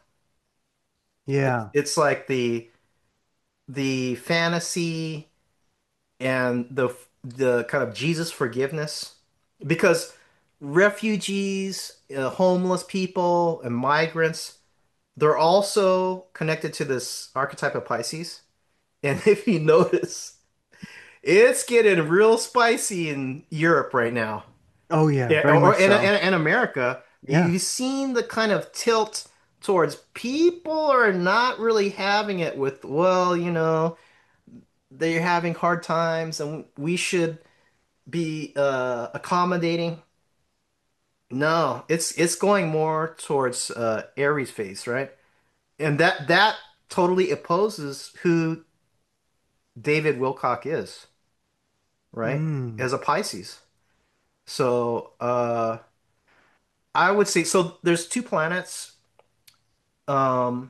It's Yeah. it's like the the fantasy and the the kind of Jesus forgiveness because refugees, uh, homeless people, and migrants, they're also connected to this archetype of Pisces. And if you notice, it's getting real spicy in Europe right now. Oh, yeah. Yeah, Very or much in, so. in, in America, you, Yeah. you've seen the kind of tilt towards people are not really having it with, well, you know, they're having hard times and we should be uh, accommodating. No, it's it's going more towards uh, Aries phase, right? And that that totally opposes who David Wilcock is, right? Mm. As a Pisces. So uh, I would say so. There's two planets. Um,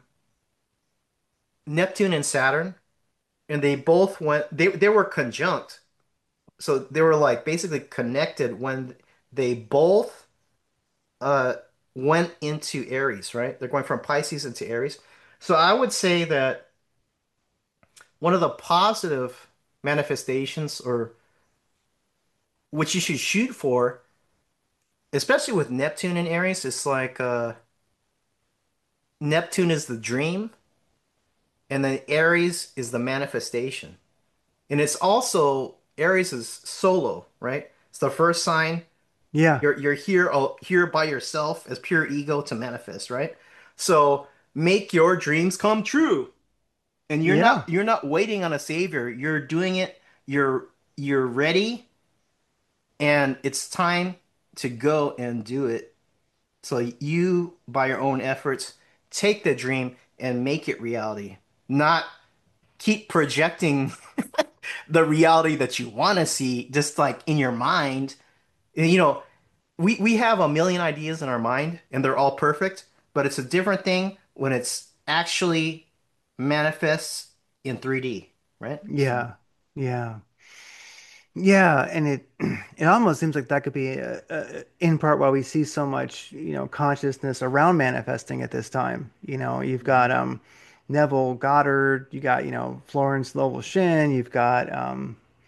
Neptune and Saturn, and they both went they they were conjunct. So they were like basically connected when they both uh went into Aries, right? They're going from Pisces into Aries. So I would say that one of the positive manifestations or which you should shoot for, especially with Neptune and Aries, it's like uh Neptune is the dream and then Aries is the manifestation. And it's also Aries is solo, right? It's the first sign. Yeah. You're you're here oh, here by yourself as pure ego to manifest, right? So make your dreams come true. And you're not Yeah. you're not waiting on a savior. You're doing it. You're you're ready and it's time to go and do it. So you by your own efforts take the dream and make it reality. Not keep projecting the reality that you want to see just like in your mind. You know, we we have a million ideas in our mind and they're all perfect, but it's a different thing when it's actually manifests in three D, right? So, Yeah. Yeah. Yeah, and it it almost seems like that could be uh, uh, in part why we see so much, you know, consciousness around manifesting at this time. You know, you've got um Neville Goddard, you got, you know, Florence Scovel Shinn, you've got um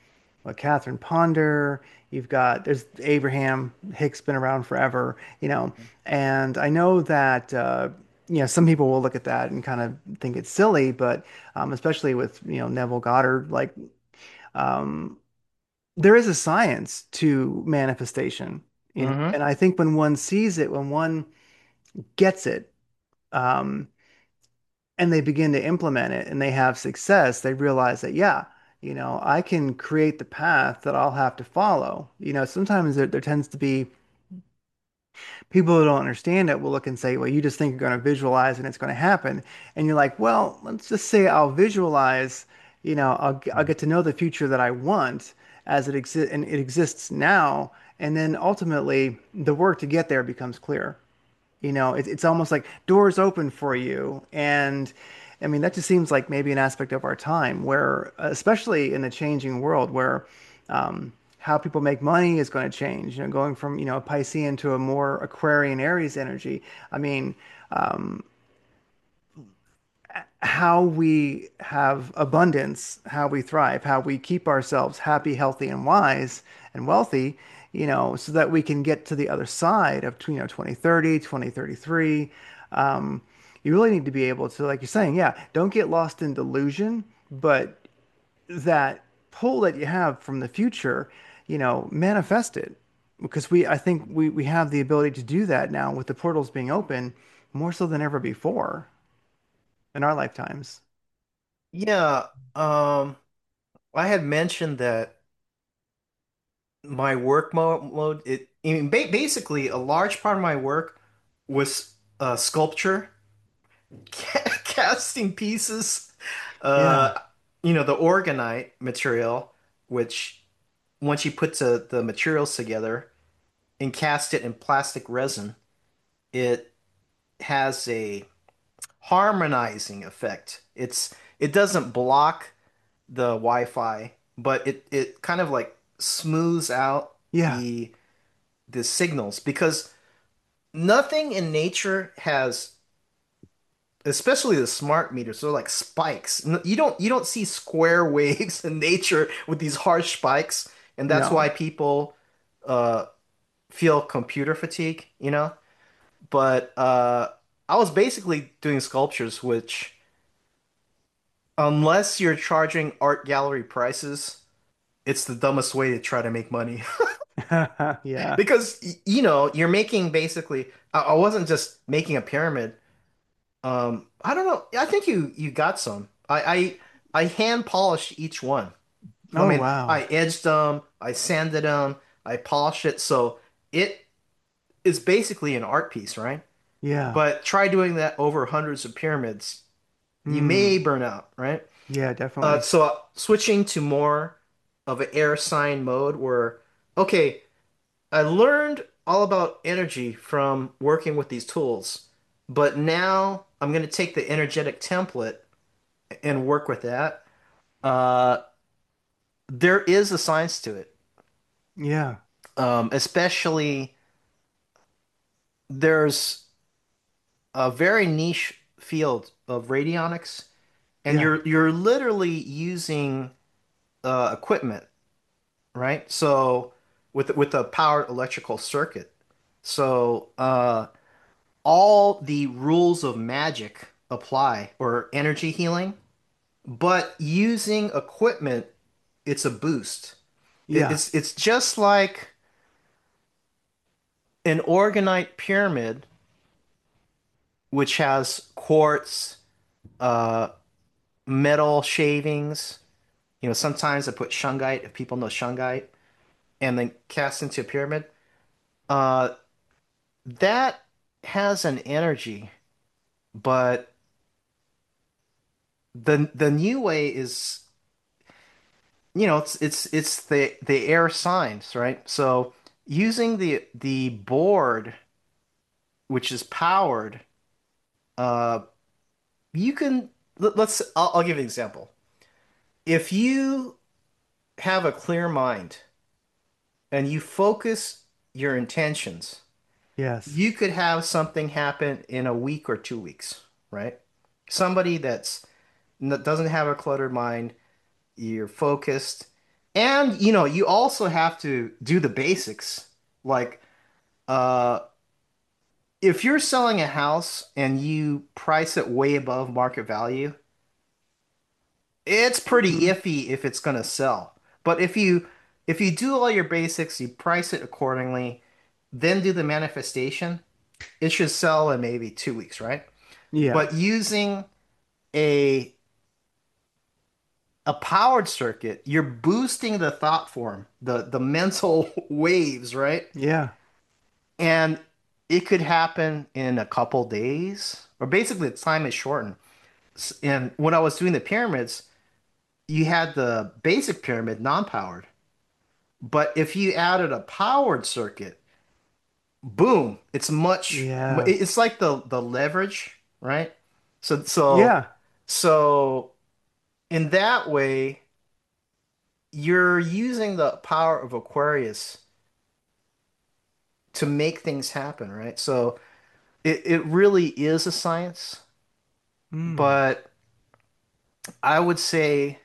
what, Catherine Ponder. You've got there's Abraham Hicks, been around forever, you know. And I know that uh, you know some people will look at that and kind of think it's silly, but um, especially with you know Neville Goddard, like um, there is a science to manifestation, you know. Hmm. And I think when one sees it, when one gets it, um, and they begin to implement it and they have success, they realize that, yeah, you know, I can create the path that I'll have to follow. You know, sometimes there, there tends to be people who don't understand it will look and say, well, you just think you're going to visualize and it's going to happen. And you're like, well, let's just say I'll visualize, you know, I'll, I'll get to know the future that I want as it exists and it exists now. And then ultimately the work to get there becomes clear. You know, it, it's almost like doors open for you. And I mean, that just seems like maybe an aspect of our time where, especially in the changing world, where um, how people make money is going to change, you know, going from, you know, a Piscean to a more Aquarian Aries energy. I mean, um, how we have abundance, how we thrive, how we keep ourselves happy, healthy, and wise and wealthy, you know, so that we can get to the other side of, you know, twenty thirty, twenty thirty-three. Um, you really need to be able to, like you're saying, yeah, don't get lost in delusion, but that pull that you have from the future, you know, manifest it. Because we, I think we, we have the ability to do that now with the portals being open more so than ever before in our lifetimes. Yeah, um, I had mentioned that my work mo mode, it, I mean, ba basically a large part of my work was uh, sculpture, ca casting pieces, Yeah. uh, you know, the orgonite material, which once you put the, the materials together and cast it in plastic resin, it has a harmonizing effect. It's it doesn't block the Wi-Fi, but it it kind of like smooths out Yeah. the the signals because nothing in nature has, especially the smart meters, so like spikes. N- You don't you don't see square waves in nature with these harsh spikes, and that's why No. people uh feel computer fatigue, you know? But uh I was basically doing sculptures which unless you're charging art gallery prices, it's the dumbest way to try to make money. Yeah. Because y- you know, you're making basically I, I wasn't just making a pyramid. Um, I don't know. I think you you got some. I I I hand polished each one. I Oh, mean, wow. I edged them, I sanded them, I polished it, so it is basically an art piece, right? Yeah. But try doing that over hundreds of pyramids. You may Hmm. burn out, right? Yeah, Uh, definitely. so uh, switching to more of an air sign mode where, okay, I learned all about energy from working with these tools, but now I'm going to take the energetic template and work with that. Uh, there is a science to it, Yeah. um, especially there's a very niche field of radionics, and Yeah. you're you're literally using uh, equipment, right? So with with a powered electrical circuit. So uh, all the rules of magic apply or energy healing, but using equipment, it's a boost. It, Yeah. it's it's just like an orgonite pyramid, which has quartz, uh, metal shavings. You know, sometimes I put shungite, if people know shungite, and then cast into a pyramid. Uh, that has an energy, but the the new way is, you know, it's it's it's the the air signs, right? So using the the board, which is powered, uh, you can let, let's I'll, I'll give you an example. If you have a clear mind and you focus your intentions, Yes. you could have something happen in a week or two weeks, right? Somebody that's that doesn't have a cluttered mind, you're focused, And you know, you also have to do the basics. Like uh if you're selling a house and you price it way above market value, it's pretty Hmm. iffy if it's going to sell. But if you if you do all your basics, you price it accordingly, then do the manifestation, it should sell in maybe two weeks, right? Yeah. But using a a powered circuit, you're boosting the thought form, the the mental waves, right? Yeah. And it could happen in a couple days, or basically the time is shortened. S- And when I was doing the pyramids, you had the basic pyramid non-powered. But if you added a powered circuit, boom, it's much Yeah. it's like the the leverage, right? So so Yeah. so in that way, you're using the power of Aquarius to make things happen, right? So it, it really is a science, Mm. but I would say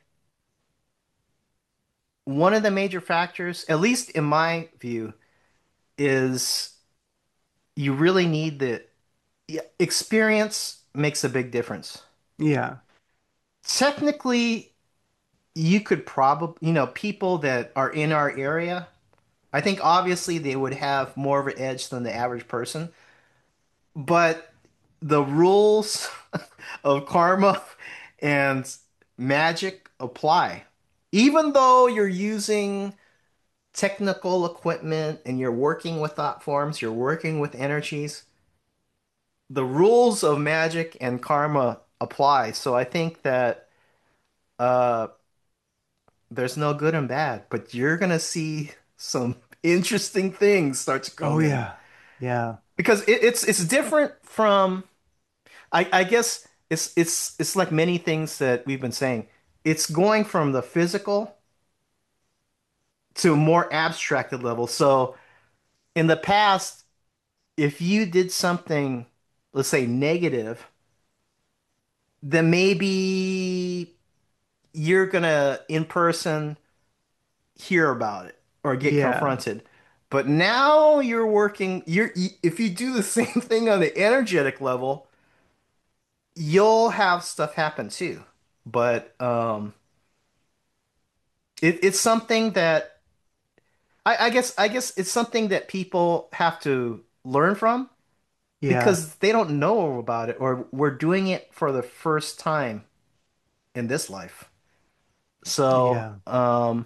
one of the major factors, at least in my view, is you really need the yeah, experience makes a big difference. Yeah. Technically, you could probably, you know, people that are in our area, I think obviously they would have more of an edge than the average person, but the rules of karma and magic apply. Even though you're using technical equipment and you're working with thought forms, you're working with energies, the rules of magic and karma apply. So I think that uh, there's no good and bad, but you're gonna see some interesting things start to Oh come in yeah. Yeah. because it, it's it's different from I, I guess it's it's it's like many things that we've been saying. It's going from the physical to a more abstracted level. So in the past, if you did something, let's say negative, then maybe you're gonna in person hear about it or get Yeah. confronted. But now you're working, you're if you do the same thing on the energetic level, you'll have stuff happen too. But um it, it's something that I, I guess I guess it's something that people have to learn from Yeah. because they don't know about it or we're doing it for the first time in this life. So, Yeah. um,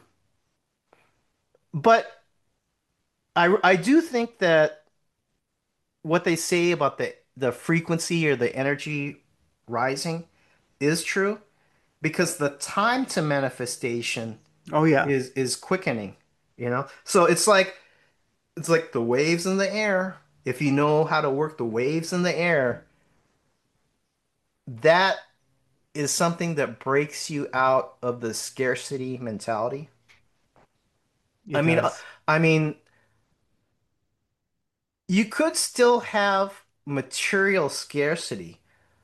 but I I do think that what they say about the the frequency or the energy rising is true because the time to manifestation Oh yeah. is is quickening, you know? So it's like it's like the waves in the air. If you know how to work the waves in the air, that is something that breaks you out of the scarcity mentality. I It mean, uh, does. I mean, you could still have material scarcity,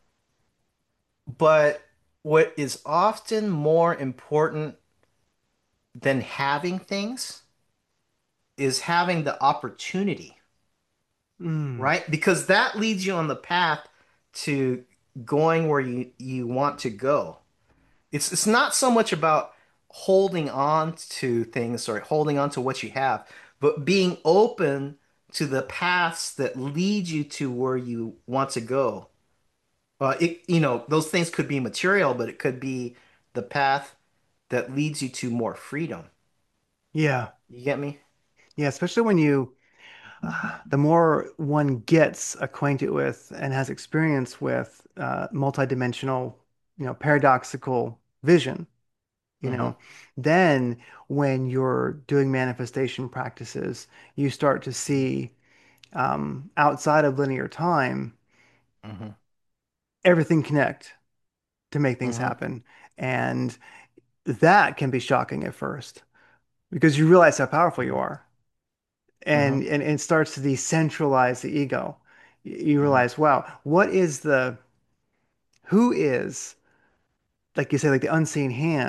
but what is often more important than having things is having the opportunity, Mm. right? Because that leads you on the path to going where you, you want to go. It's it's not so much about holding on to things or holding on to what you have, but being open to the paths that lead you to where you want to go. Uh, it, you know, those things could be material, but it could be the path that leads you to more freedom. Yeah. You get me? Yeah. Especially when you, uh, the more one gets acquainted with and has experience with uh, multidimensional, you know, paradoxical vision, you Hmm. know, then when you're doing manifestation practices, you start to see um, outside of linear time, Hmm. everything connect to make things Hmm. happen. And that can be shocking at first because you realize how powerful you are. And, Hmm. and, and it starts to decentralize the ego. You Hmm. realize, wow, what is the, who is, like you say, like the unseen hand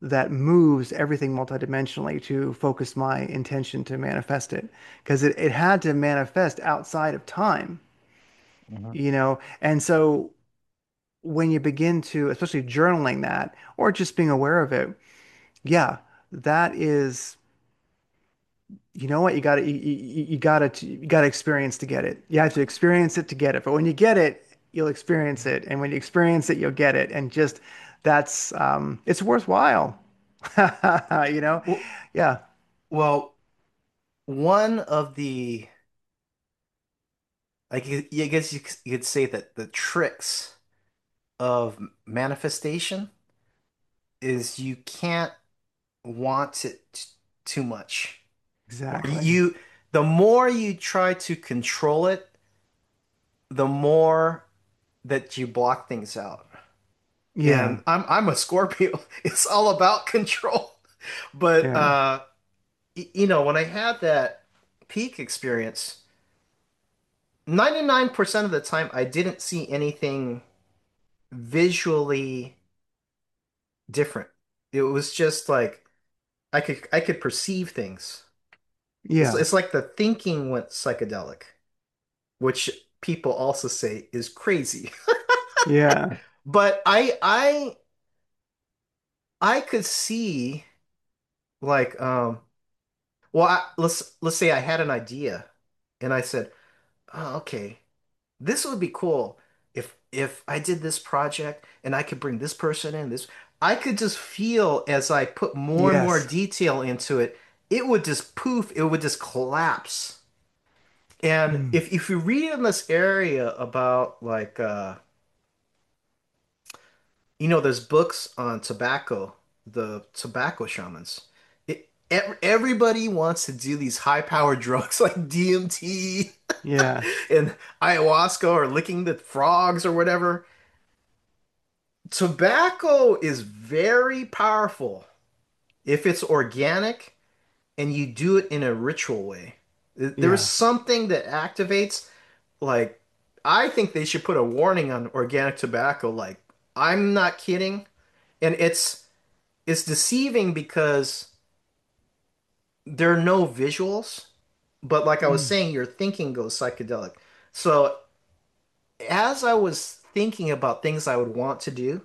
that moves everything multidimensionally to focus my intention to manifest it. Because it, it had to manifest outside of time, Mhm. you know? And so when you begin to, especially journaling that or just being aware of it, yeah, that is, you know what, you gotta, you, you, you gotta, you gotta experience to get it. You have to experience it to get it. But when you get it, you'll experience it. And when you experience it, you'll get it. And just that's, um, it's worthwhile. You know? Well, Yeah. well, one of the, like, I guess you could you could say that the tricks of manifestation is you can't want it t- too much. Or Exactly. you, the more you try to control it, the more that you block things out. Yeah. And I'm I'm a Scorpio. It's all about control. But Yeah. uh y- you know, when I had that peak experience, ninety-nine percent of the time I didn't see anything visually different. It was just like I could I could perceive things. It's Yeah. it's like the thinking went psychedelic, which people also say is crazy. Yeah. But I I I could see like um well I, let's let's say I had an idea and I said, "Oh, okay. This would be cool if if I did this project and I could bring this person in, this I could just feel as I put more and more Yes. detail into it, it would just poof, it would just collapse." And Mm. if if you read in this area about like uh you know there's books on tobacco, the tobacco shamans. It, ev- everybody wants to do these high-powered drugs like D M T Yeah. and ayahuasca or licking the frogs or whatever. Tobacco is very powerful if it's organic and you do it in a ritual way. There is Yeah. something that activates, like, I think they should put a warning on organic tobacco. Like, I'm not kidding. And it's it's deceiving because there are no visuals, but like I was Mm. saying, your thinking goes psychedelic. So as I was thinking about things I would want to do,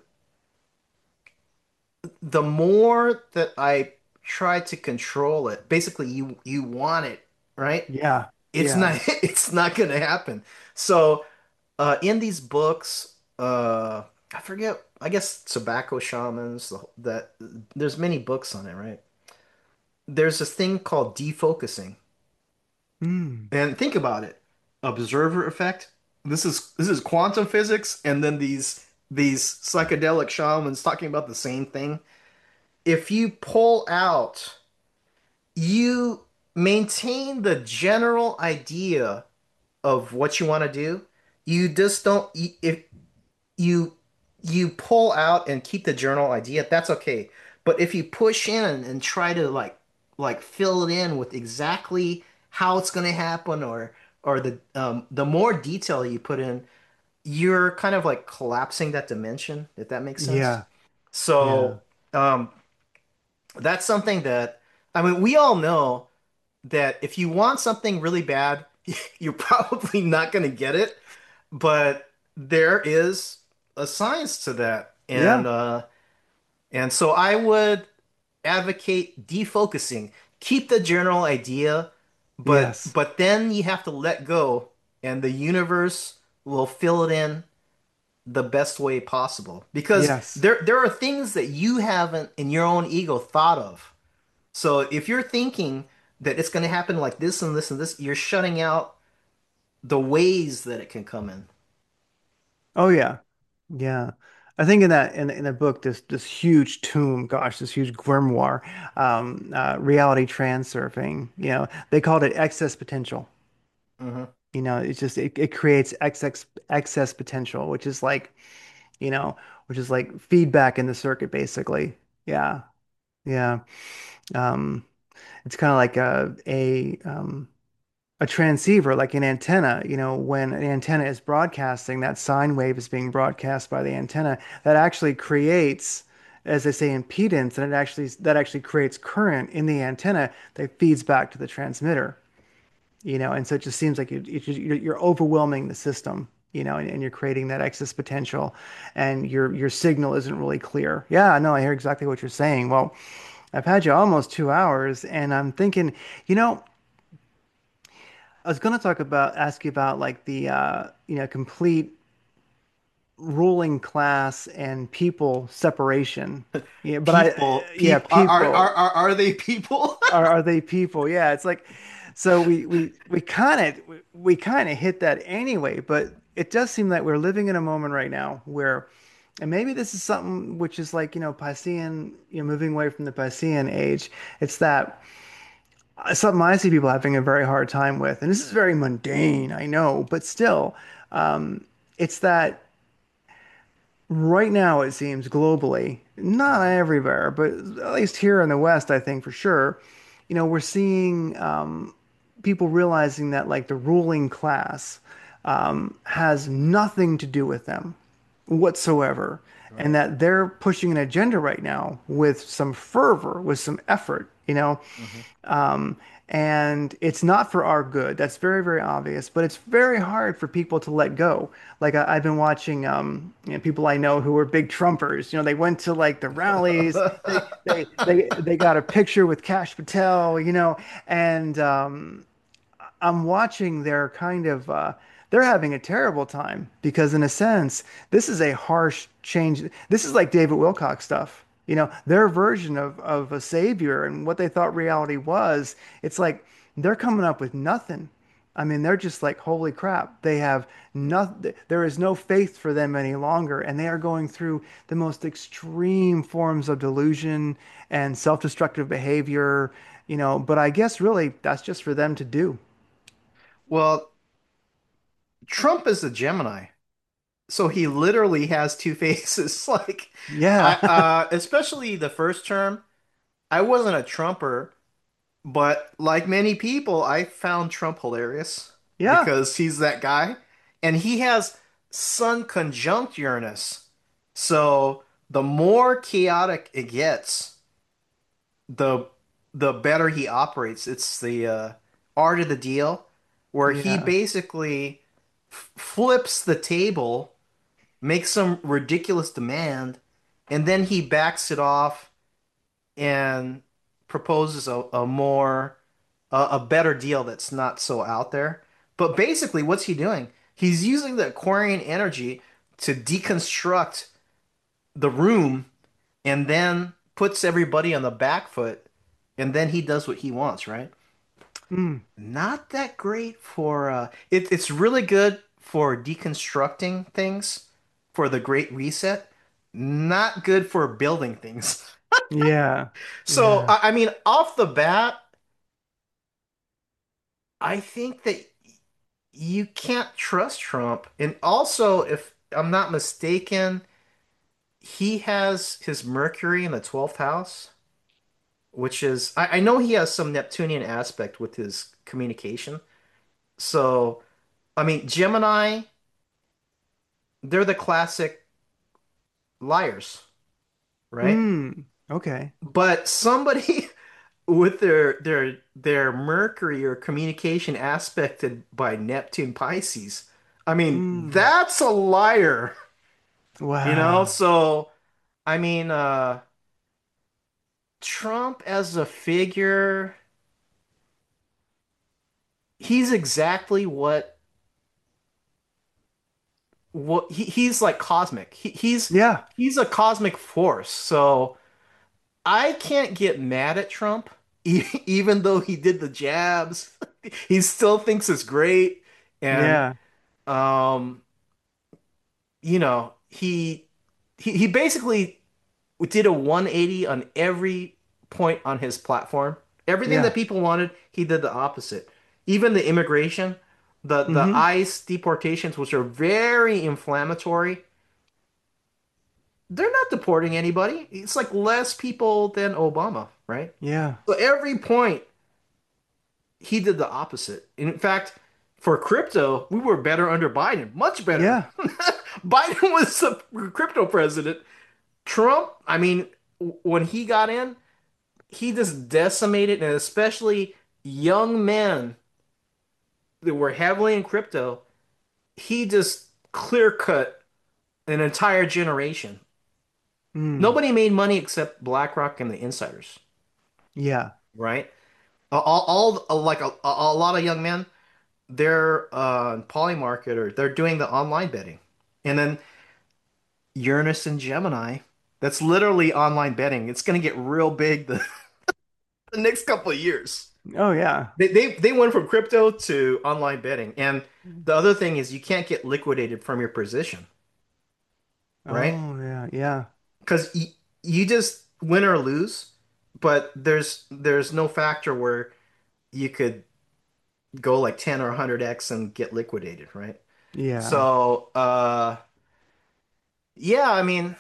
the more that I try to control it, basically you you want it, right? Yeah. It's Yeah. not it's not gonna happen. So uh, in these books, uh, I forget. I guess tobacco shamans. The, that there's many books on it, right? There's this thing called defocusing, Mm. and think about it. Observer effect. This is this is quantum physics, and then these these psychedelic shamans talking about the same thing. If you pull out you maintain the general idea of what you want to do. You just don't if you you pull out and keep the general idea, that's okay. But if you push in and try to like like fill it in with exactly how it's going to happen or or the um the more detail you put in, you're kind of like collapsing that dimension, if that makes sense. Yeah. Yeah. So, um that's something that I mean, we all know that if you want something really bad, you're probably not going to get it. But there is a science to that, and Yeah. uh, and so I would advocate defocusing. Keep the general idea, but Yes. but then you have to let go, and the universe will fill it in the best way possible. Because Yes. there there are things that you haven't in your own ego thought of. So if you're thinking that it's going to happen like this and this and this, you're shutting out the ways that it can come in. Oh yeah. Yeah. I think in that in in the book this this huge tomb, gosh, this huge grimoire, um, uh, reality transurfing, you know, they called it excess potential. Hmm. You know, it's just it, it creates excess excess potential, which is like, you know, which is like feedback in the circuit basically. Yeah. Yeah. Um, it's kind of like a a um a transceiver, like an antenna, you know, when an antenna is broadcasting, that sine wave is being broadcast by the antenna. That actually creates as they say, impedance, and it actually that actually creates current in the antenna that feeds back to the transmitter. You know, and so it just seems like you, you just, you're, you're overwhelming the system, you know, and, and you're creating that excess potential, and your your signal isn't really clear. Yeah, no, I hear exactly what you're saying. Well, I've had you almost two hours, and I'm thinking, you know, I was going to talk about, ask you about like the, uh, you know, complete ruling class and people separation. Yeah, but I, People, yeah, people are are are people. are, are they people? Are are they people? Yeah, it's like so we we we kind of we, we kind of hit that anyway, but it does seem like we're living in a moment right now where and maybe this is something which is like, you know, Piscean, you know, moving away from the Piscean age. It's that uh, something I see people having a very hard time with, and this is very mundane, I know, but still, um, it's that right now it seems globally, not Mhm. everywhere, but at least here in the West, I think for sure, you know, we're seeing um, people realizing that like the ruling class um, has nothing to do with them whatsoever, and Right. that they're pushing an agenda right now with some fervor, with some effort, you know. Hmm. Um, and it's not for our good. That's very, very obvious, but it's very hard for people to let go. Like I, I've been watching, um, you know, people I know who are big Trumpers. You know, they went to like the rallies. They they they they got a picture with Kash Patel. You know, and um, I'm watching their kind of uh, they're having a terrible time because in a sense, this is a harsh change. This is like David Wilcock stuff. You know, their version of of a savior and what they thought reality was. It's like they're coming up with nothing. I mean, they're just like, holy crap. They have nothing. There is no faith for them any longer, and they are going through the most extreme forms of delusion and self-destructive behavior. You know, but I guess really that's just for them to do. Well, Trump is a Gemini, so he literally has two faces. Like, I Yeah. uh, especially the first term, I wasn't a Trumper, but like many people, I found Trump hilarious Yeah. because he's that guy, and he has Sun conjunct Uranus. So the more chaotic it gets, the the better he operates. It's the uh, art of the deal, where he Yeah. basically f flips the table, makes some ridiculous demand, and then he backs it off and proposes a, a more a, a better deal that's not so out there. But basically, what's he doing? He's using the Aquarian energy to deconstruct the room and then puts everybody on the back foot, and then he does what he wants, right? Mm. Not that great for uh it, it's really good for deconstructing things for the Great Reset, not good for building things. Yeah. So Yeah. I, I mean, off the bat, I think that you can't trust Trump. And also, if I'm not mistaken, he has his Mercury in the twelfth house, which is, I, I know he has some Neptunian aspect with his communication. So, I mean, Gemini, they're the classic liars, right? Mm. Okay. But somebody with their their their Mercury or communication aspected by Neptune Pisces, I mean, Mm. that's a liar, you know? Wow. So, I mean, uh Trump as a figure, he's exactly what what he, he's like cosmic. He, he's Yeah. he's a cosmic force. So I can't get mad at Trump, e- even though he did the jabs. He still thinks it's great, and Yeah. um, you know, he he he basically did a one eighty on every point on his platform. Everything that Yeah. people wanted, he did the opposite. Even the immigration, the the Mm-hmm. ICE deportations, which are very inflammatory, they're not deporting anybody. It's like less people than Obama, right? Yeah. So every point he did the opposite. In fact, for crypto, we were better under Biden, much better. Yeah. Biden was the crypto president. Trump, I mean, w- when he got in, he just decimated, and especially young men that were heavily in crypto, he just clear cut an entire generation. Mm, Nobody made money except BlackRock and the insiders, yeah. right? All, all like a, a, a lot of young men, they're uh, Polymarket or they're doing the online betting. And then Uranus and Gemini, that's literally online betting. It's going to get real big the, the next couple of years. Oh yeah. They, they they went from crypto to online betting. And the other thing is you can't get liquidated from your position, right? Oh yeah. Yeah. Because you, you just win or lose, but there's there's no factor where you could go like ten or one hundred x and get liquidated, right? Yeah. So, uh yeah, I mean,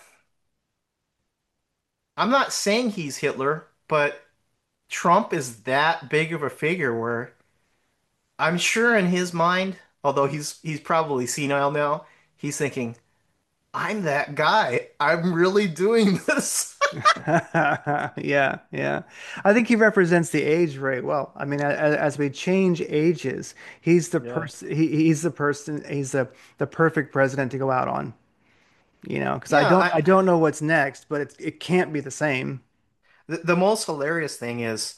I'm not saying he's Hitler, but Trump is that big of a figure where I'm sure in his mind, although he's he's probably senile now, he's thinking, I'm that guy. I'm really doing this. Yeah, yeah. I think he represents the age very well. I mean, as, as we change ages, he's the Yeah. person. He, he's the person. He's the the perfect president to go out on. You know, because I Yeah, don't I I don't know what's next, but it it can't be the same. the, the most hilarious thing is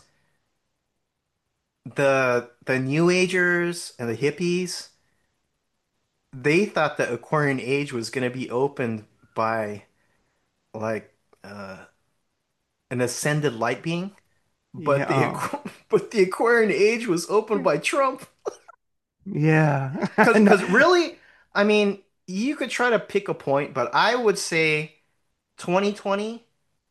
the the New Agers and the hippies, they thought the Aquarian Age was going to be opened by like uh, an ascended light being, but the Yeah. Aqu- but the Aquarian Age was opened Oh, by Trump. yeah. Because No. because really, I mean, you could try to pick a point, but I would say twenty twenty,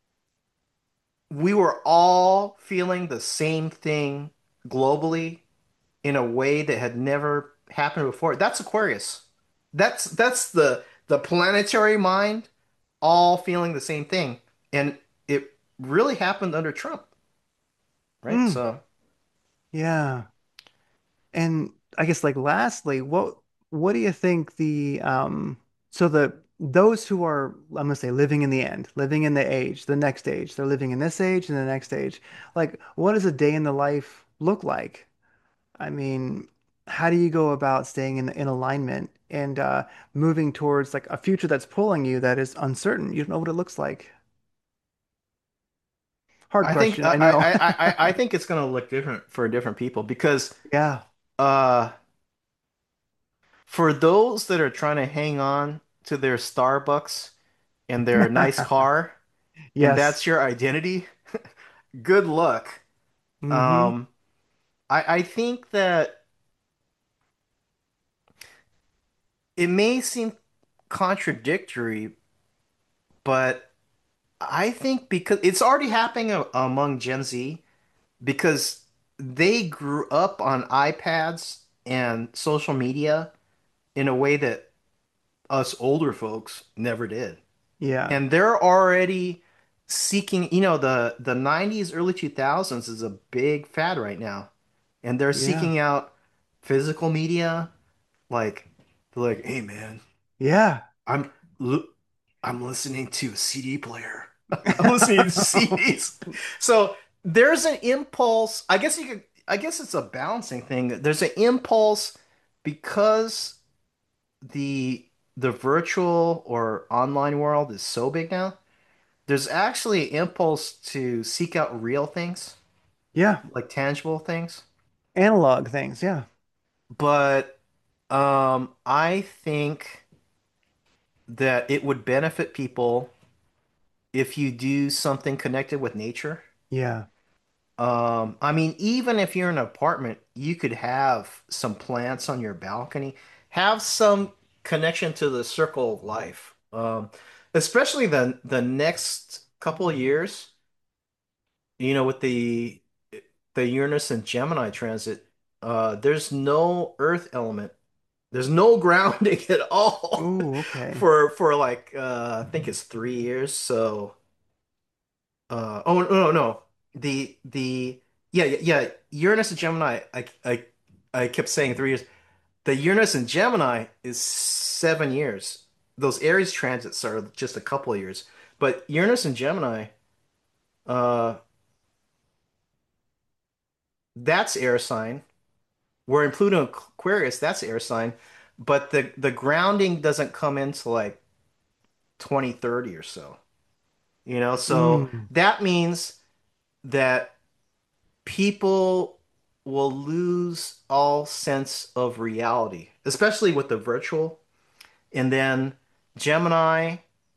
we were all feeling the same thing globally in a way that had never happened before. That's Aquarius. That's that's the the planetary mind all feeling the same thing. And it really happened under Trump, right? Mm, So yeah. And I guess like lastly, what what do you think the um so the those who are I'm gonna say living in the end, living in the age, the next age, they're living in this age and the next age. Like what does a day in the life look like? I mean, how do you go about staying in in alignment and uh moving towards like a future that's pulling you that is uncertain? You don't know what it looks like. Hard I think question, I I know. I I, I I think it's gonna look different for different people because Yeah. uh for those that are trying to hang on to their Starbucks and their nice car, and Yes. that's your identity, good luck. Hmm. Um, I, I think that it may seem contradictory, but I think because it's already happening a- among Gen Z because they grew up on iPads and social media in a way that us older folks never did. Yeah. And they're already seeking, you know, the the nineties, early two thousands is a big fad right now. And they're Yeah. seeking out physical media, like they're like, "Hey man, Yeah. I'm li- I'm listening to a C D player. I'm listening to C Ds." So there's an impulse. I guess you could I guess it's a balancing thing. There's an impulse because the the virtual or online world is so big now. There's actually an impulse to seek out real things, Yeah. like tangible things. Analog things. Yeah. But um, I think that it would benefit people if you do something connected with nature. Yeah. Um, I mean, even if you're in an apartment, you could have some plants on your balcony, have some connection to the circle of life. Um, especially the the next couple of years, you know, with the the Uranus and Gemini transit, uh, there's no earth element. There's no grounding at all Oh, okay. for for like uh, I think it's three years. So uh, oh no no no the the yeah yeah yeah Uranus and Gemini. I I I kept saying three years. The Uranus and Gemini is seven years. Those Aries transits are just a couple of years. But Uranus and Gemini, uh, that's air sign. We're in Pluto and Aquarius, that's air sign. But the the grounding doesn't come into like twenty thirty or so. You know, so Mm. that means that people will lose all sense of reality, especially with the virtual. And then Gemini,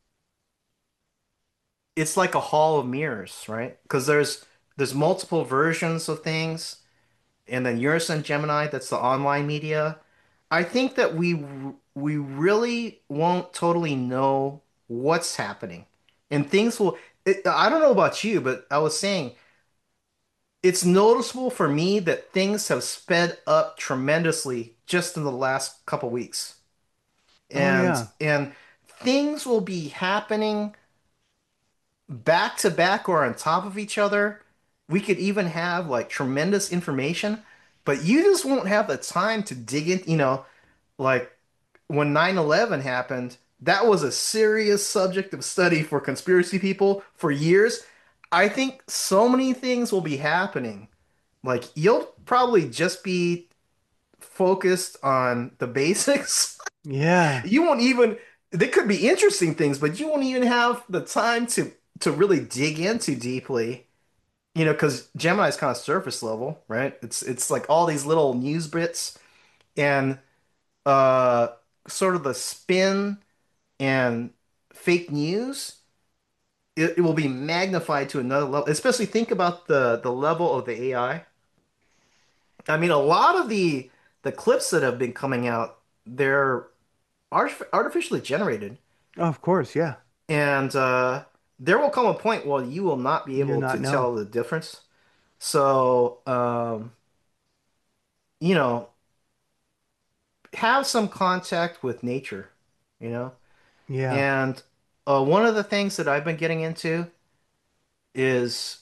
it's like a hall of mirrors, right? Because there's there's multiple versions of things, and then Uranus and Gemini, that's the online media. I think that we we really won't totally know what's happening, and things will. It, I don't know about you, but I was saying it's noticeable for me that things have sped up tremendously just in the last couple weeks. Oh And yeah. and things will be happening back to back or on top of each other. We could even have like tremendous information, but you just won't have the time to dig in, you know, like when nine eleven happened, that was a serious subject of study for conspiracy people for years. I think so many things will be happening. Like you'll probably just be focused on the basics. Yeah. You won't even, they could be interesting things, but you won't even have the time to to really dig into deeply, you know, because Gemini is kind of surface level, right? It's it's like all these little news bits and uh sort of the spin and fake news. It, it will be magnified to another level. Especially think about the the level of the A I. I I mean, a lot of the the clips that have been coming out, they're artif artificially generated. Oh, of course, yeah. And uh, there will come a point where you will not be You do able not to know. tell the difference. So, um, you know, have some contact with nature, you know? Yeah. And uh, one of the things that I've been getting into is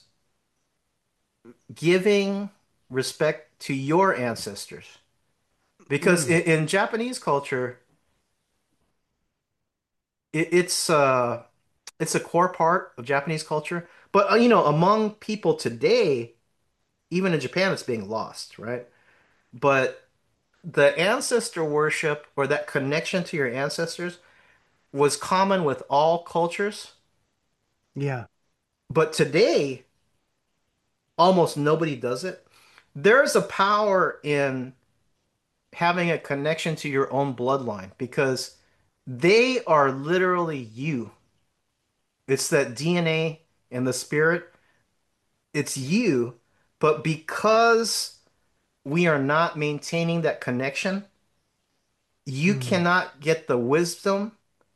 giving respect to your ancestors. Because Mm. in, in Japanese culture, it, it's uh, it's a core part of Japanese culture. But uh, you know, among people today, even in Japan, it's being lost, right? But the ancestor worship or that connection to your ancestors was common with all cultures. Yeah. But today, almost nobody does it. There's a power in having a connection to your own bloodline because they are literally you. It's that D N A and the spirit. It's you. But because we are not maintaining that connection, you Mm. cannot get the wisdom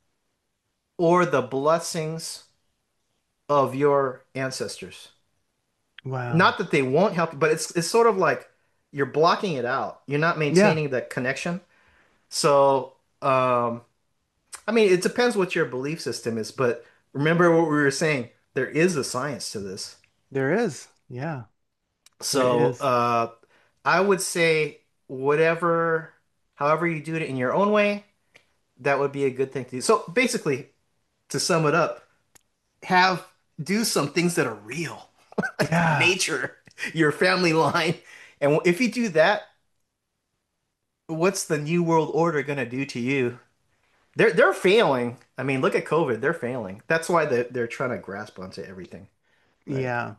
or the blessings of your ancestors. Wow. Not that they won't help you, but it's it's sort of like you're blocking it out. You're not Yeah. maintaining that connection. So, um, I mean, it depends what your belief system is, but remember what we were saying. There is a science to this. There is. Yeah. There So, is. uh, I would say whatever, however you do it in your own way, that would be a good thing to do. So basically, to sum it up, have do some things that are real, like Yeah. nature, your family line. And if you do that, what's the new world order going to do to you? They're they're failing. I mean, look at COVID. They're failing. That's why they're, they're trying to grasp onto everything, right? Yeah.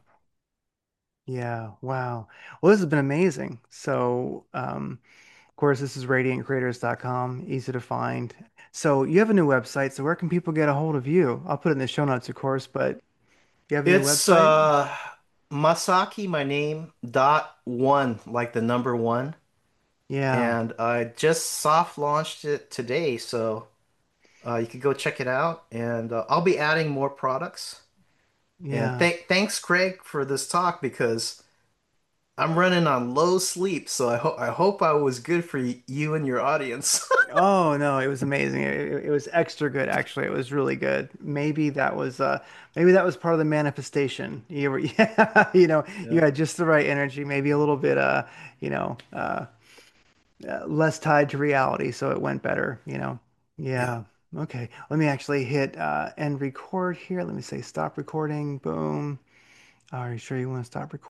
Yeah. Wow. Well, this has been amazing. So, um, of course, this is radiant creators dot com, easy to find. So, you have a new website. So, where can people get a hold of you? I'll put it in the show notes, of course, but you have a new It's website? uh Masaki, my name, dot one, like the number one. Yeah. And I just soft launched it today, so uh, you could go check it out. And uh, I'll be adding more products. And Yeah. th thanks, Craig, for this talk because I'm running on low sleep. So I hope I hope I was good for y you and your audience. Oh no, it was amazing. It, it was extra good, actually. It was really good. Maybe that was uh maybe that was part of the manifestation. You were yeah, you know, you Yeah. had just the right energy, maybe a little bit uh, you know, uh, uh less tied to reality, so it went better, you know. Yeah. Yeah. Okay, let me actually hit uh, end record here. Let me say stop recording. Boom. Are you sure you want to stop recording?